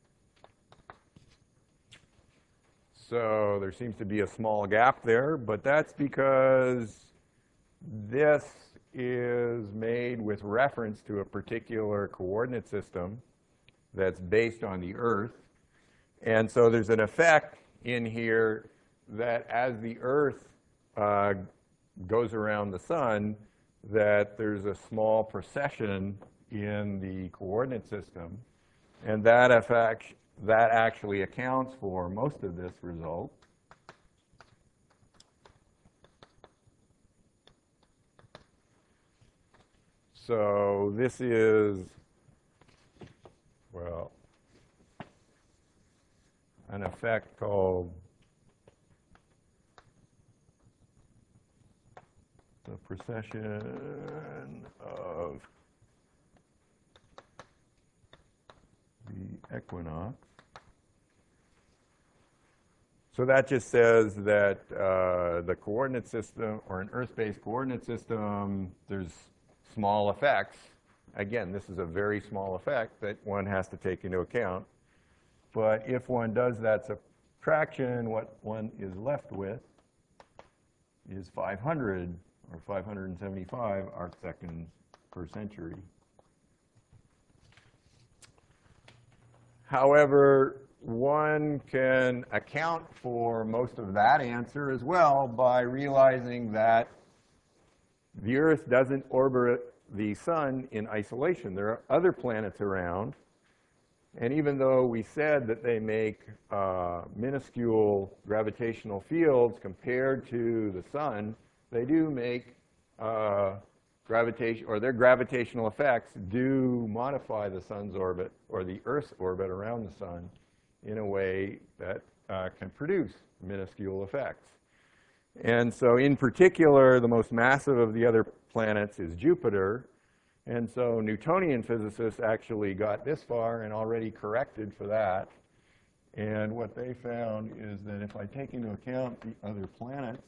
So there seems to be a small gap there, but that's because this is made with reference to a particular coordinate system that's based on the Earth. And so there's an effect in here that as the Earth uh, goes around the sun, that there's a small precession in the coordinate system, and that effect that actually accounts for most of this result. So this is, well, an effect called the precession of the equinox. So that just says that uh, the coordinate system, or an Earth-based coordinate system, there's small effects. Again, this is a very small effect that one has to take into account. But if one does that subtraction, what one is left with is five hundred, or five hundred seventy-five arc seconds per century. However, one can account for most of that answer as well by realizing that the Earth doesn't orbit the sun in isolation. There are other planets around, and even though we said that they make uh, minuscule gravitational fields compared to the sun, they do make uh, gravitation, or their gravitational effects do modify the sun's orbit, or the Earth's orbit around the sun, in a way that uh, can produce minuscule effects. And so in particular, the most massive of the other planets is Jupiter. And so Newtonian physicists actually got this far and already corrected for that. And what they found is that if I take into account the other planets,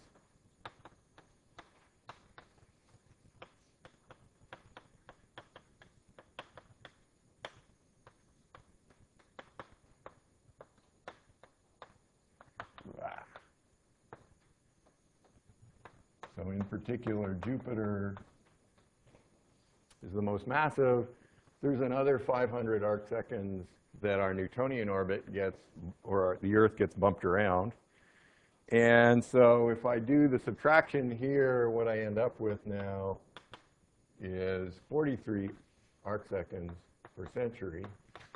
so in particular, Jupiter is the most massive. There's another five hundred arc seconds that our Newtonian orbit gets, or the Earth gets bumped around. And so if I do the subtraction here, what I end up with now is forty-three arc seconds per century.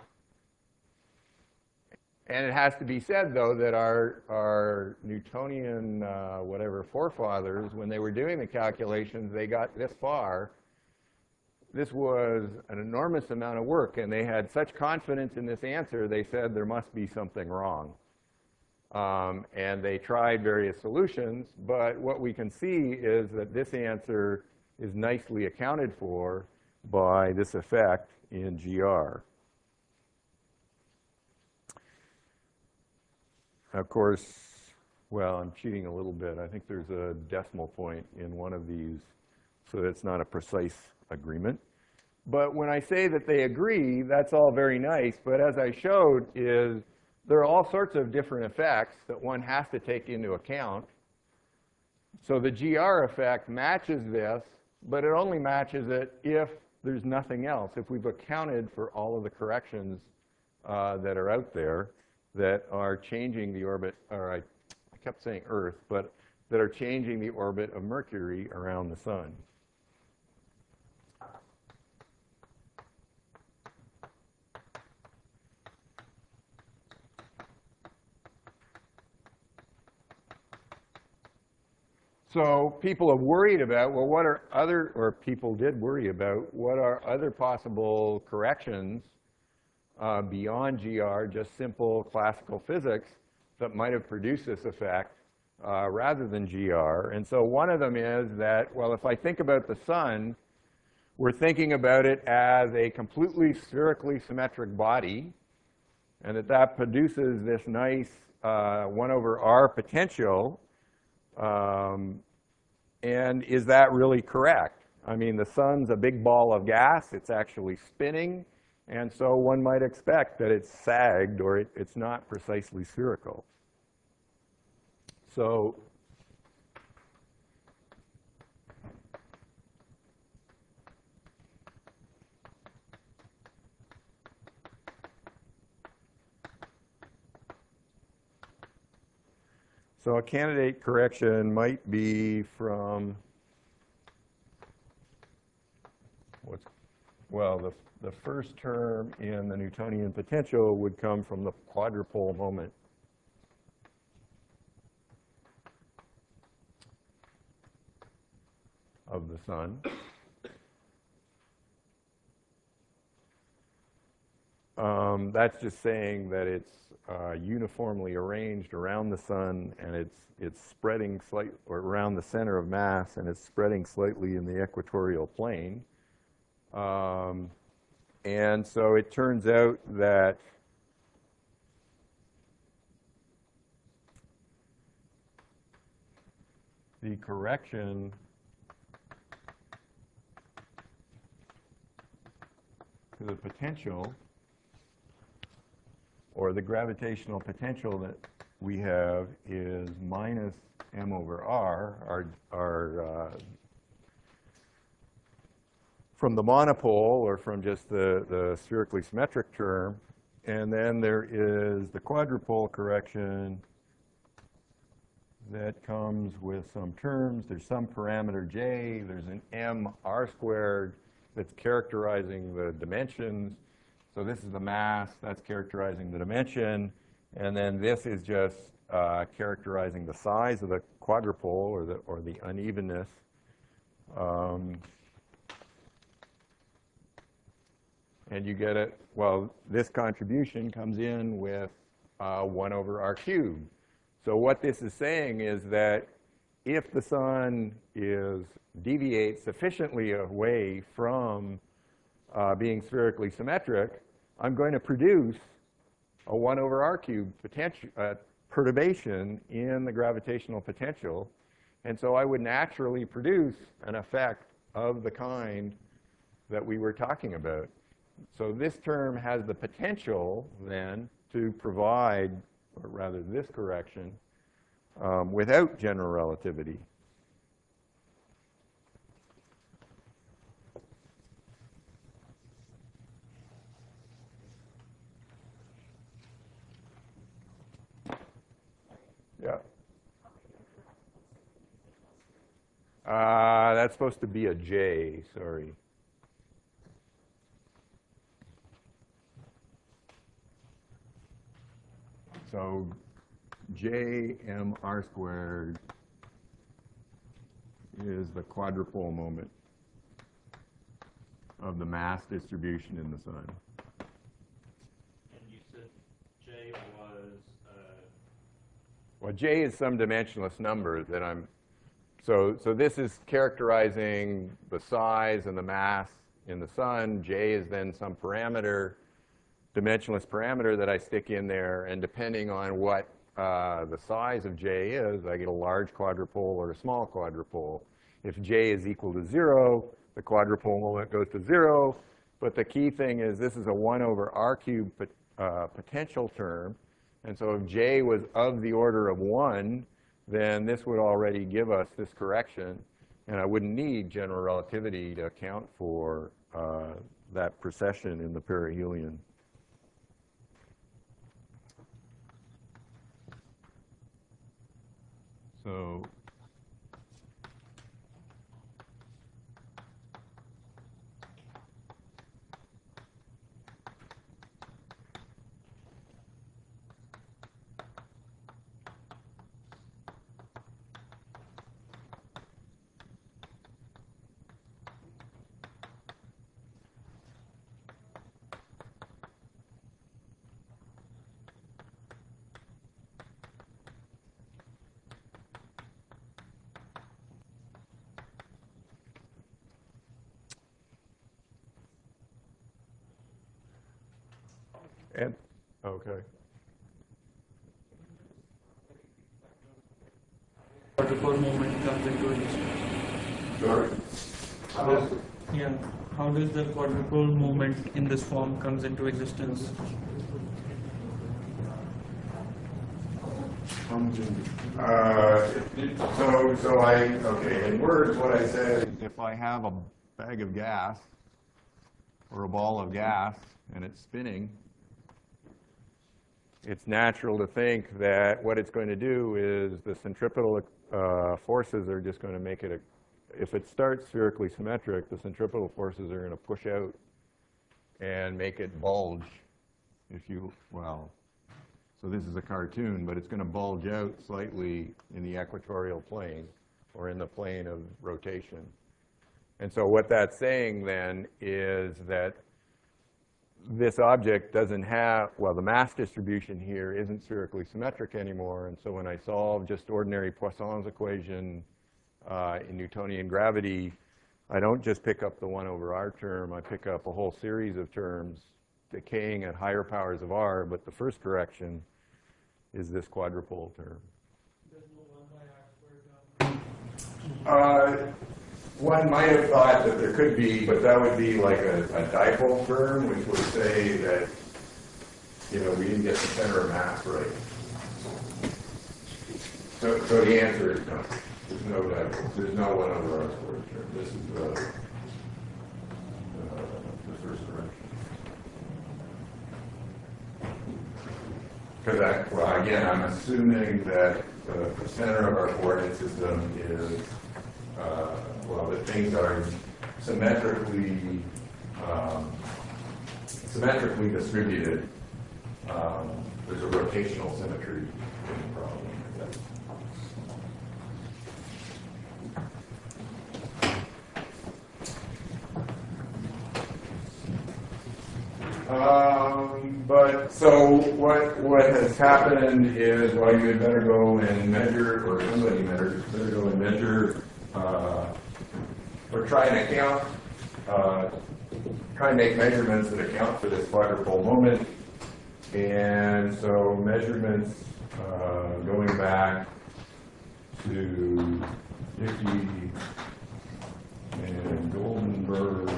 And it has to be said, though, that our, our Newtonian, uh, whatever, forefathers, when they were doing the calculations, they got this far. This was an enormous amount of work, and they had such confidence in this answer, they said there must be something wrong. Um, and they tried various solutions, but what we can see is that this answer is nicely accounted for by this effect in G R. of course, well, I'm cheating a little bit. I think there's a decimal point in one of these, so it's not a precise agreement. But when I say that they agree, that's all very nice. But as I showed, is there are all sorts of different effects that one has to take into account. So the G R effect matches this, but it only matches it if there's nothing else, if we've accounted for all of the corrections uh, that are out there that are changing the orbit, or I, I kept saying Earth, but that are changing the orbit of Mercury around the sun. So people have worried about, well, what are other, or people did worry about, what are other possible corrections uh, beyond G R, just simple classical physics, that might have produced this effect uh, rather than G R. And so one of them is that, well, if I think about the sun, we're thinking about it as a completely spherically symmetric body, and that that produces this nice uh, one over R potential. Um, and is that really correct? I mean, the sun's a big ball of gas. It's actually spinning. And so one might expect that it's sagged or it, it's not precisely spherical. So So a candidate correction might be from, what's, well, the, the first term in the Newtonian potential would come from the quadrupole moment. Of the sun. Um, that's just saying that it's uh, uniformly arranged around the sun, and it's it's spreading slightly, or around the center of mass, and it's spreading slightly in the equatorial plane. Um, and so it turns out that the correction to the potential, or the gravitational potential that we have, is minus m over r, our, our uh, from the monopole, or from just the, the spherically symmetric term. And then there is the quadrupole correction that comes with some terms. There's some parameter j. There's an m r squared that's characterizing the dimensions. So this is the mass. That's characterizing the dimension. And then this is just uh, characterizing the size of the quadrupole, or the, or the unevenness. Um, and you get it, well, this contribution comes in with uh, one over r cubed. So what this is saying is that if the sun is deviates sufficiently away from uh, being spherically symmetric, I'm going to produce a one over r cubed potential, uh, perturbation in the gravitational potential. And so I would naturally produce an effect of the kind that we were talking about. So this term has the potential then to provide, or rather this correction, um, without general relativity. Yeah. Uh, that's supposed to be a J, sorry. So J m r squared is the quadrupole moment of the mass distribution in the sun. And you said J was, uh, Well, J is some dimensionless number that I'm, so, so this is characterizing the size and the mass in the sun. J is then some parameter, dimensionless parameter that I stick in there, and depending on what uh, the size of J is, I get a large quadrupole or a small quadrupole. If J is equal to zero, the quadrupole moment goes to zero. But the key thing is this is a one over R cubed uh, potential term. And so if J was of the order of one, then this would already give us this correction. And I wouldn't need general relativity to account for uh, that precession in the perihelion. So And, okay. Quadrupole moment comes into existence. Sure. How, yeah, how does the quadrupole moment in this form comes into existence? Uh, so, so I, okay, in words, what I said is if I have a bag of gas or a ball of gas and it's spinning, it's natural to think that what it's going to do is the centripetal uh, forces are just going to make it a, if it starts spherically symmetric, the centripetal forces are going to push out and make it bulge. If you, well, so this is a cartoon, but it's going to bulge out slightly in the equatorial plane or in the plane of rotation. And so what that's saying then is that this object doesn't have, well, the mass distribution here isn't spherically symmetric anymore. And so when I solve just ordinary Poisson's equation uh, in Newtonian gravity, I don't just pick up the one over R term. I pick up a whole series of terms decaying at higher powers of R. But the first correction is this quadrupole term. There's no one by R squared. Uh, One might have thought that there could be, but that would be like a, a dipole term, which would say that, you know, we didn't get the center of mass right. So, so the answer is no. There's no dipole. There's no one over R squared term. This is the, uh, the first correction. Because I, well, again, I'm assuming that the, the center of our coordinate system is Uh, well, that things are symmetrically um, symmetrically distributed. Um, there's a rotational symmetry in the problem. Um, but so what what has happened is, well, you had better go and measure, or somebody better better go and measure, uh, or try and account, uh, try and make measurements that account for this quadrupole moment. And so measurements uh, going back to Dickey and Goldenberg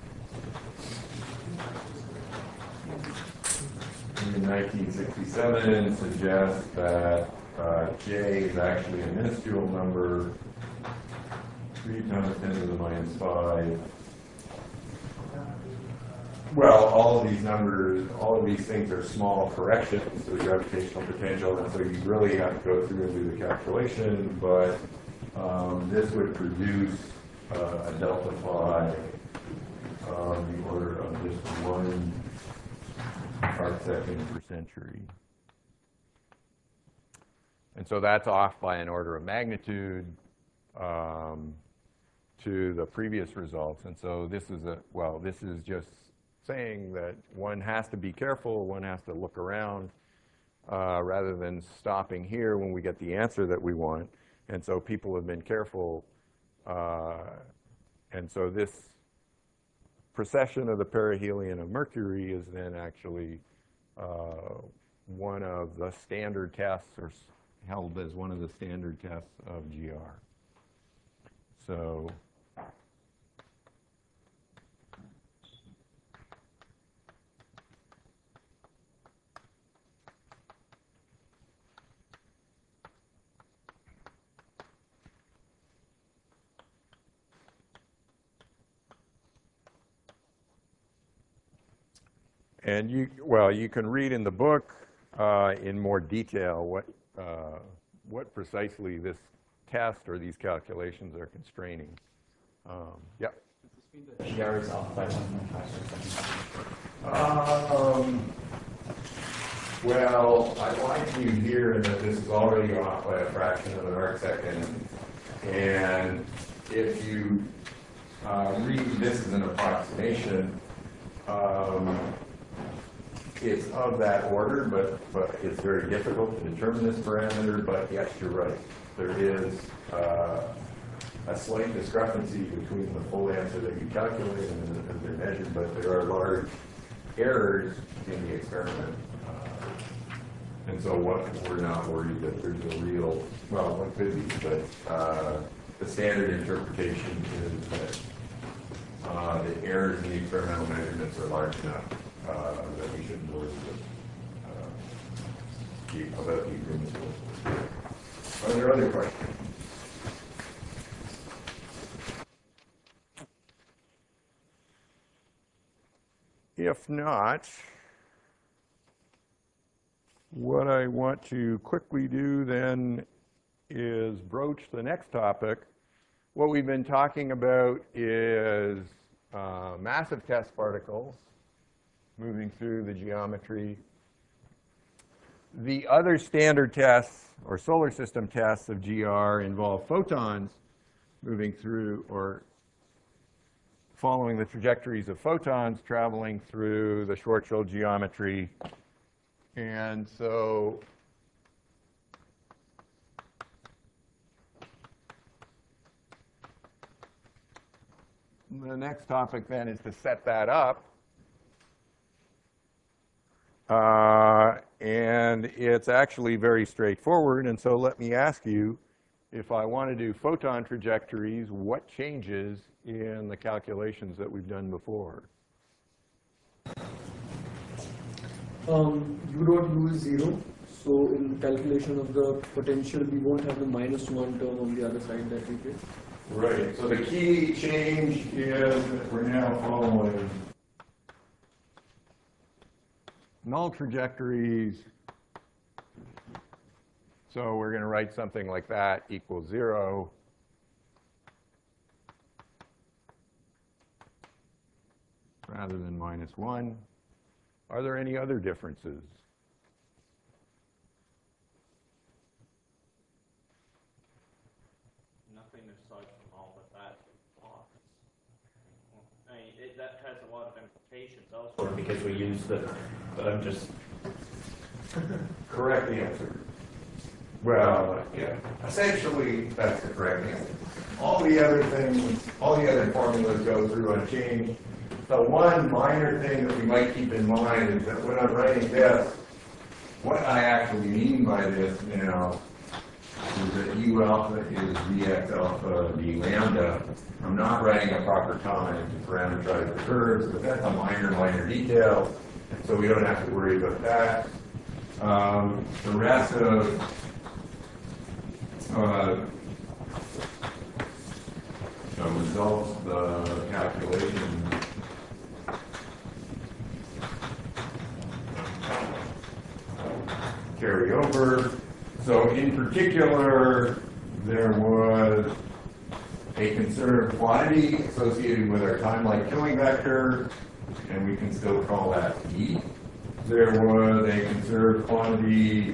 in nineteen sixty-seven suggests that uh, J is actually a minuscule number, three times ten to the minus five. Well, all of these numbers, all of these things are small corrections to the gravitational potential, and so you really have to go through and do the calculation, but um, this would produce uh, a delta phi on the order of just one arc second per century. And so that's off by an order of magnitude um, to the previous results. And so this is a, well, this is just saying that one has to be careful, one has to look around uh, rather than stopping here when we get the answer that we want. And so people have been careful. Uh, and so this precession of the perihelion of Mercury is then actually uh, one of the standard tests, or s- held as one of the standard tests of G R. So And you, well, you can read in the book uh, in more detail what, uh, what precisely this test or these calculations are constraining. Um, yep. G R is off by one point five percent. Um, well, I like you here that this is already off by a fraction of an arc second. And if you uh, read this as an approximation, um, it's of that order, but, but it's very difficult to determine this parameter, but yes, you're right. There is uh, a slight discrepancy between the full answer that you calculate and, and they're measured, but there are large errors in the experiment. Uh, and so what, we're not worried that there's a real, well, what could be, but uh, the standard interpretation is that uh, the errors in the experimental measurements are large enough uh, that we shouldn't worry uh, the, about the agreement. Are there other questions? If not, what I want to quickly do then is broach the next topic. What we've been talking about is uh, massive test particles moving through the geometry. The other standard tests or solar system tests of G R involve photons moving through or following the trajectories of photons traveling through the Schwarzschild geometry. And so the next topic then is to set that up. Uh, and it's actually very straightforward. And so let me ask you, if I want to do photon trajectories, what changes in the calculations that we've done before? Um, u dot u is zero, so in calculation of the potential, we won't have the minus one term on the other side that we did. Right. So the key change is that we're now following null trajectories. So we're going to write something like that equals zero. Rather than minus one. Are there any other differences? Nothing aside from all but that box. I mean, it, that has a lot of implications elsewhere because we use the, but I'm just. Correct answer. Well, yeah, essentially that's the correct answer. All the other things, all the other formulas go through unchanged. The one minor thing that we might keep in mind is that when I'm writing this, what I actually mean by this now is that U alpha is Vx alpha d lambda. I'm not writing a proper time to parameterize the curves, but that's a minor, minor detail, so we don't have to worry about that. Um, the rest of uh, the results, the calculation, carry over. So in particular, there was a conserved quantity associated with our time-like killing vector, and we can still call that E. There was a conserved quantity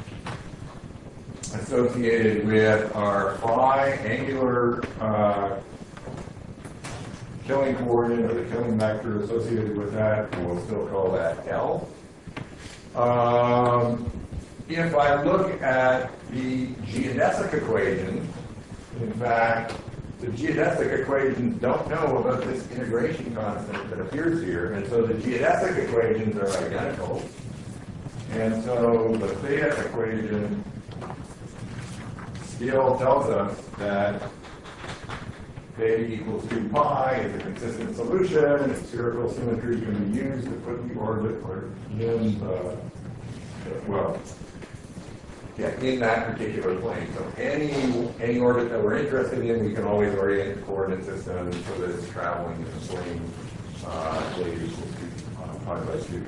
associated with our phi angular uh, killing coordinate, or the killing vector associated with that, and we'll still call that L. Um, if I look at the geodesic equations, in fact, the geodesic equations don't know about this integration constant that appears here, and so the geodesic equations are identical. And so the theta equation still tells us that theta equals two pi is a consistent solution, and spherical symmetry can be used to put the orbit or in the, well, yeah, in that particular plane. So any any orbit that we're interested in, we can always orient the coordinate system so that it's traveling in the plane uh, theta equals two uh, pi by two.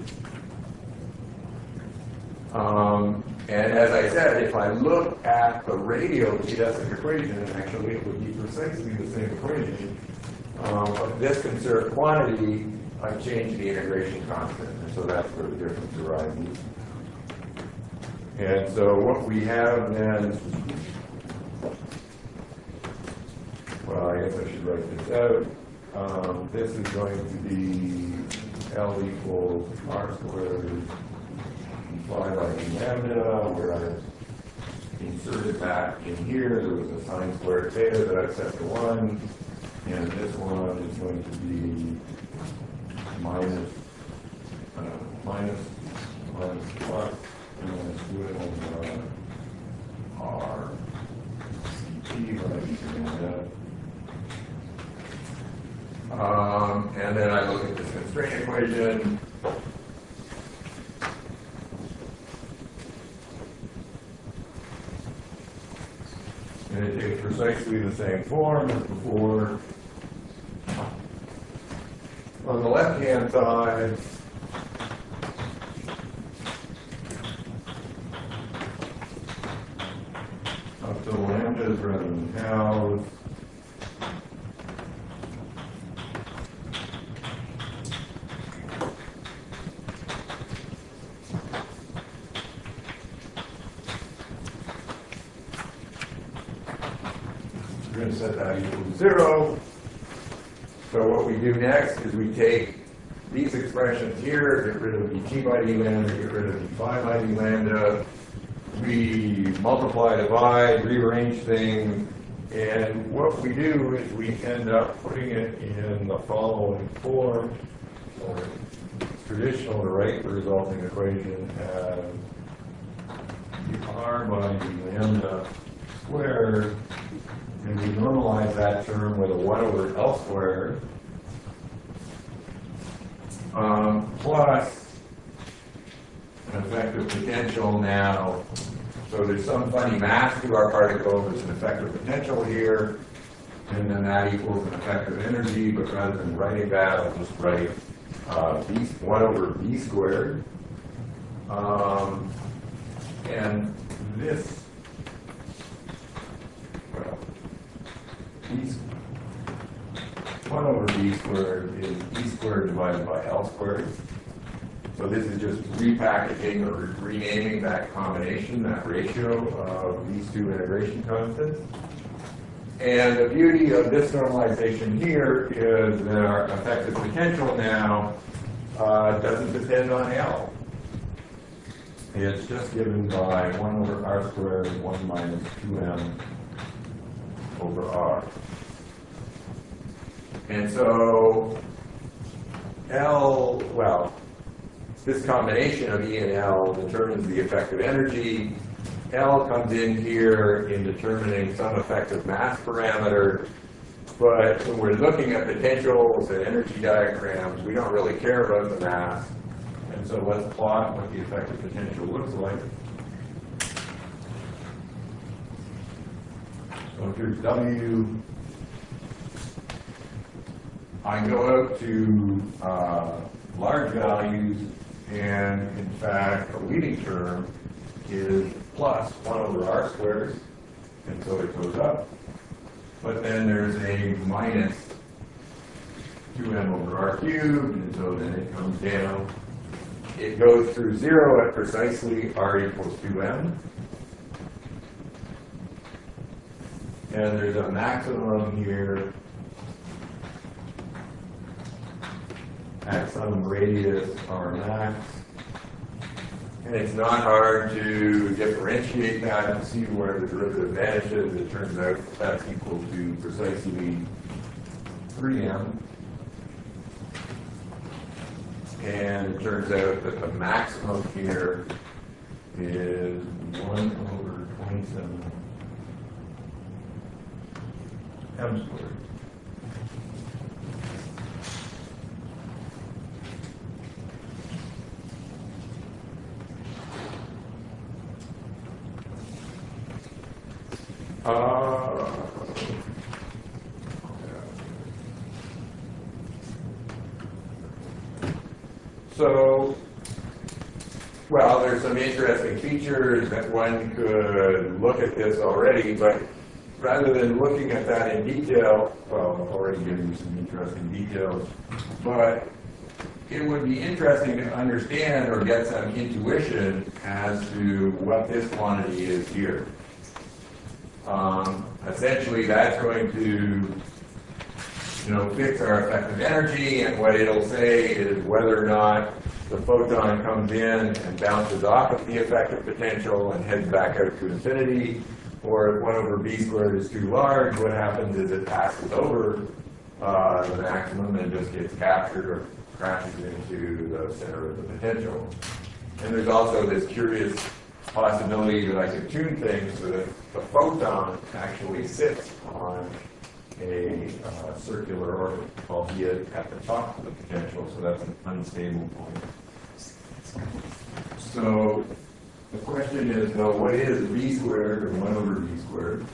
Um, and as I said, if I look at the radial geodesic equation, actually it would be precisely the same equation. Um, but this conserved quantity, I've changed the integration constant, and so that's where the difference arises. And so what we have then, well, I guess I should write this out. Um, this is going to be L equals R squared phi by d lambda, where I inserted that in here. There was a sine squared theta that I've set to one, and this one is going to be minus, uh, minus, minus plus, and then it's doing over R C T by d lambda. Um, and then I look at this constraint equation. And it takes precisely the same form as before. On the left-hand side, up to the lambdas rather than tau's. We're going to set that equal to zero. So what we do next is we take these expressions here, get rid of dt by d lambda, get rid of d phi by d lambda. We multiply, divide, rearrange things, and what we do is we end up putting it in the following form. So it's traditional to write the resulting equation as r by d lambda squared. And we normalize that term with a one over L squared um, plus an effective potential now. So there's some funny mass to our particle. There's an effective potential here, and then that equals an effective energy. But rather than writing that, I'll just write uh, b, one over b squared. Um, and this, well, one over b squared is b squared divided by L squared. So this is just repackaging or renaming that combination, that ratio of these two integration constants. And the beauty of this normalization here is that our effective potential now uh, doesn't depend on L. It's just given by one over r squared, one minus two m over r. And so L, well, this combination of E and L determines the effective energy. L comes in here in determining some effective mass parameter. But when we're looking at potentials and energy diagrams, we don't really care about the mass. And so let's plot what the effective potential looks like. So here's W. I go out to uh, large values, and in fact, the leading term is plus one over r squared, and so it goes up. But then there's a minus two m over r cubed, and so then it comes down. It goes through zero at precisely r equals two m. And there's a maximum here at some radius r max. And it's not hard to differentiate that and see where the derivative vanishes. It turns out that's equal to precisely three m. And it turns out that the maximum here is one over twenty-seven m squared. Uh, so, well, there's some interesting features that one could look at this already, but rather than looking at that in detail, well, I've already given you some interesting details, but it would be interesting to understand or get some intuition as to what this quantity is here. Um, essentially, that's going to, you know, fix our effective energy, and what it'll say is whether or not the photon comes in and bounces off of the effective potential and heads back out to infinity, or if one over b squared is too large, what happens is it passes over uh, the maximum and just gets captured or crashes into the center of the potential. And there's also this curious possibility that I could tune things so that the photon actually sits on a uh, circular orbit, albeit at the top of the potential, so that's an unstable point. So the question is, though, what is b squared, or one over b squared?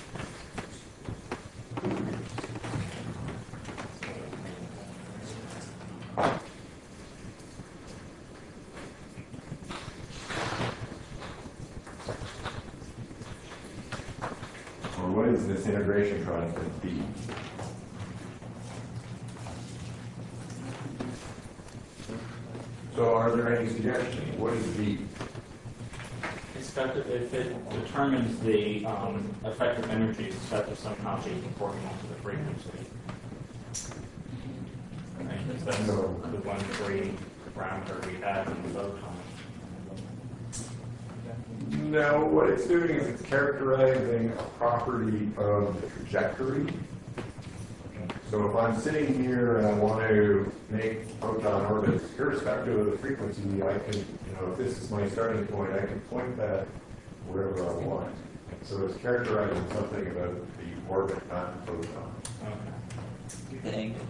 Or what is this integration constant b? So are there any suggestions? What is b? It's got to, if it determines the um, effective energy, it's got to somehow be proportional to the frequency. Right? Because that's the one free parameter we have in the photon. No, what it's doing is it's characterizing a property of the trajectory. So if I'm sitting here and I want to make photon orbits irrespective of the frequency, I can, you know, if this is my starting point, I can point that wherever I want. So it's characterizing something about the orbit, not the photon. Okay. The angle.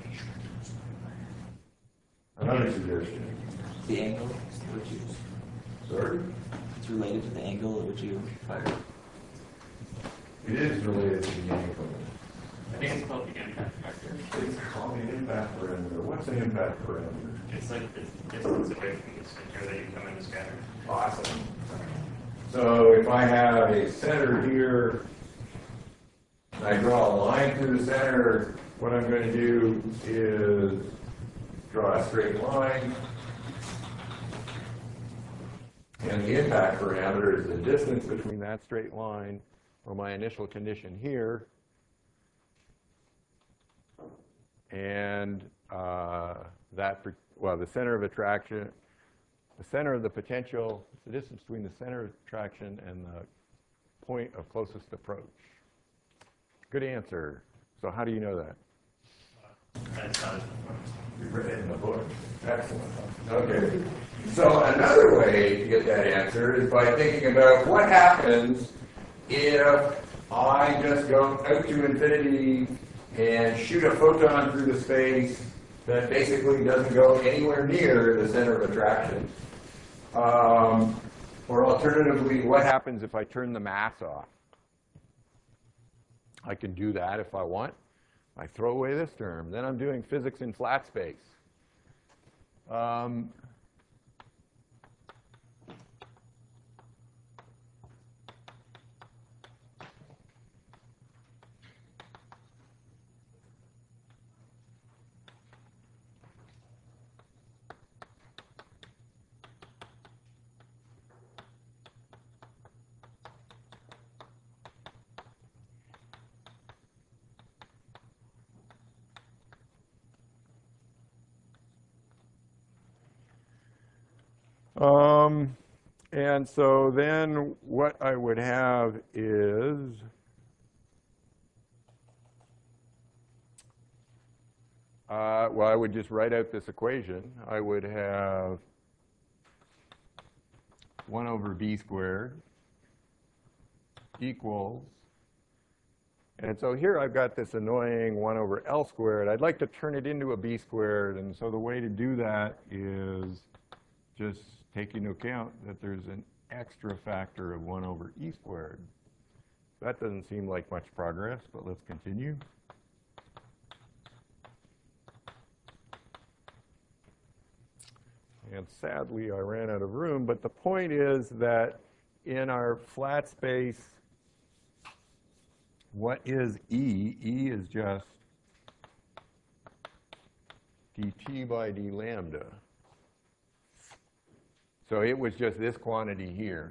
Another suggestion. The angle at which you, Sorry? it's related to the angle at which you fire. It is related to the angle. I think it's called the impact factor. It's called an impact parameter. What's an impact parameter? It's like the distance away from the center that you come in to scatter. Awesome. So if I have a center here, and I draw a line through the center, what I'm going to do is draw a straight line. And the impact parameter is the distance between that straight line, or my initial condition here, and uh, that, well, the center of attraction, the center of the potential, the distance between the center of attraction and the point of closest approach. Good answer. So how do you know that? That's not You've read it in the book. Excellent. Okay. So another way to get that answer is by thinking about what happens if I just go out to infinity and shoot a photon through the space that basically doesn't go anywhere near the center of attraction. Um, or alternatively, what happens if I turn the mass off? I can do that if I want. I throw away this term. Then I'm doing physics in flat space. Um, Um, and so then what I would have is uh, well, I would just write out this equation. I would have one over b squared equals, and so here I've got this annoying one over L squared. I'd like to turn it into a b squared, and so the way to do that is just take into account that there's an extra factor of one over e squared. That doesn't seem like much progress, but let's continue. And sadly, I ran out of room, but the point is that in our flat space, what is E? E is just dt by d lambda. So it was just this quantity here.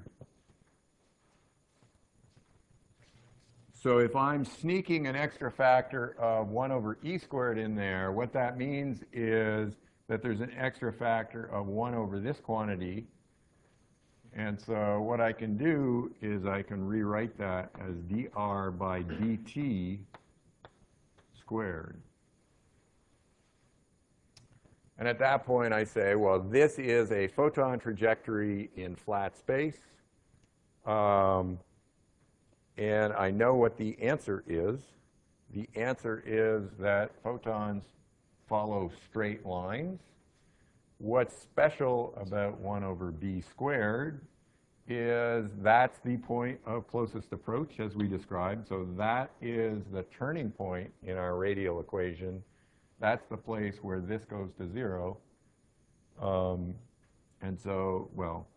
So if I'm sneaking an extra factor of one over e squared in there, what that means is that there's an extra factor of one over this quantity. And so what I can do is I can rewrite that as dr by dt squared. And at that point, I say, well, this is a photon trajectory in flat space. Um, and I know what the answer is. The answer is that photons follow straight lines. What's special about one over b squared is that's the point of closest approach, as we described. So that is the turning point in our radial equation. That's the place where this goes to zero. Um, and so, well,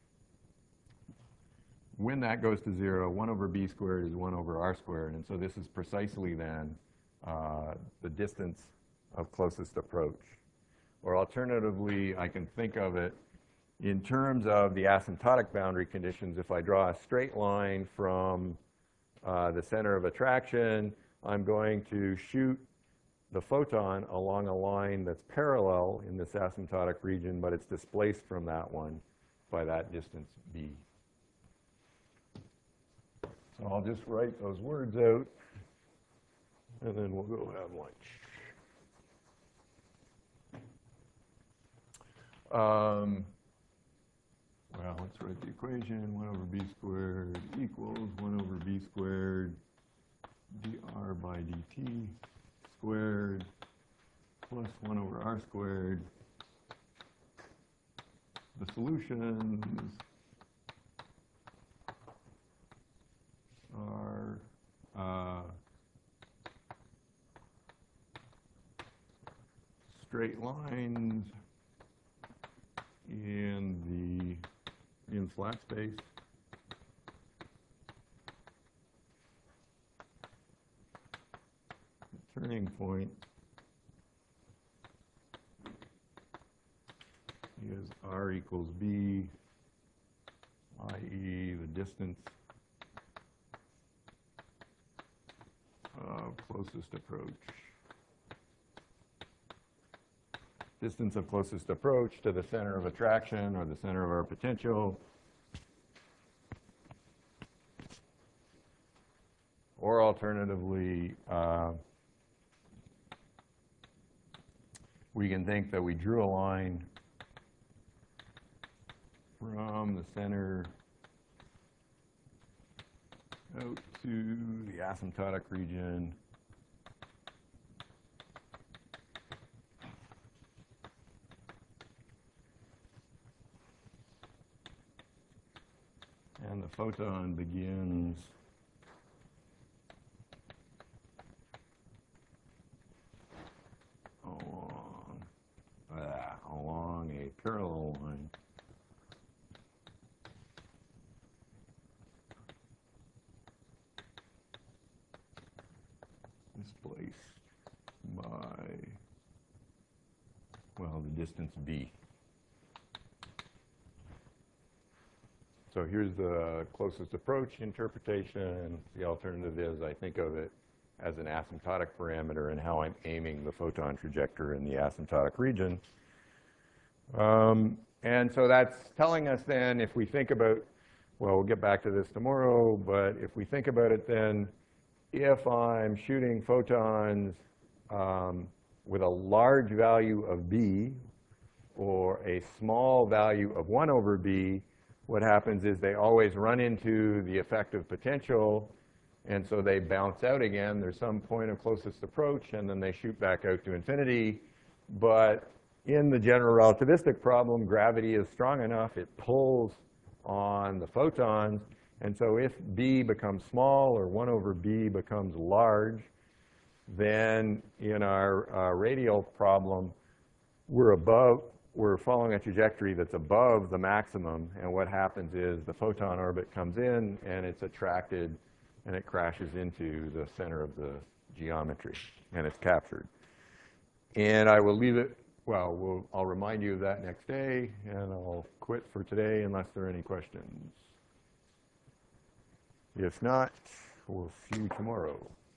when that goes to zero, one over b squared is one over r squared. And so this is precisely then uh, the distance of closest approach. Or alternatively, I can think of it in terms of the asymptotic boundary conditions. If I draw a straight line from uh, the center of attraction, I'm going to shoot the photon along a line that's parallel in this asymptotic region, but it's displaced from that one by that distance b. So I'll just write those words out, and then we'll go have lunch. Um, well, let's write the equation. one over b squared equals one over b squared dr by dt squared plus one over r squared. The solutions are uh, straight lines in the in flat space. The turning point is r equals b, that is the distance of closest approach. Distance of closest approach to the center of attraction or the center of our potential. Or alternatively, uh, we can think that we drew a line from the center out to the asymptotic region. And the photon begins along, ah, along a parallel line. Displaced by, well, the distance b. So here's the closest approach interpretation. The alternative is I think of it as an asymptotic parameter and how I'm aiming the photon trajectory in the asymptotic region. Um, and so that's telling us then, if we think about, well, we'll get back to this tomorrow, but if we think about it then, if I'm shooting photons um, with a large value of b or a small value of one over b, what happens is they always run into the effective potential, and so they bounce out again. There's some point of closest approach, and then they shoot back out to infinity. But in the general relativistic problem, gravity is strong enough, it pulls on the photons, and so if B becomes small or one over B becomes large, then in our uh, radial problem, we're above, we're following a trajectory that's above the maximum, and what happens is the photon orbit comes in and it's attracted and it crashes into the center of the geometry and it's captured. And I will leave it, well, we'll I'll remind you of that next day, and I'll quit for today unless there are any questions. If not, we'll see you tomorrow.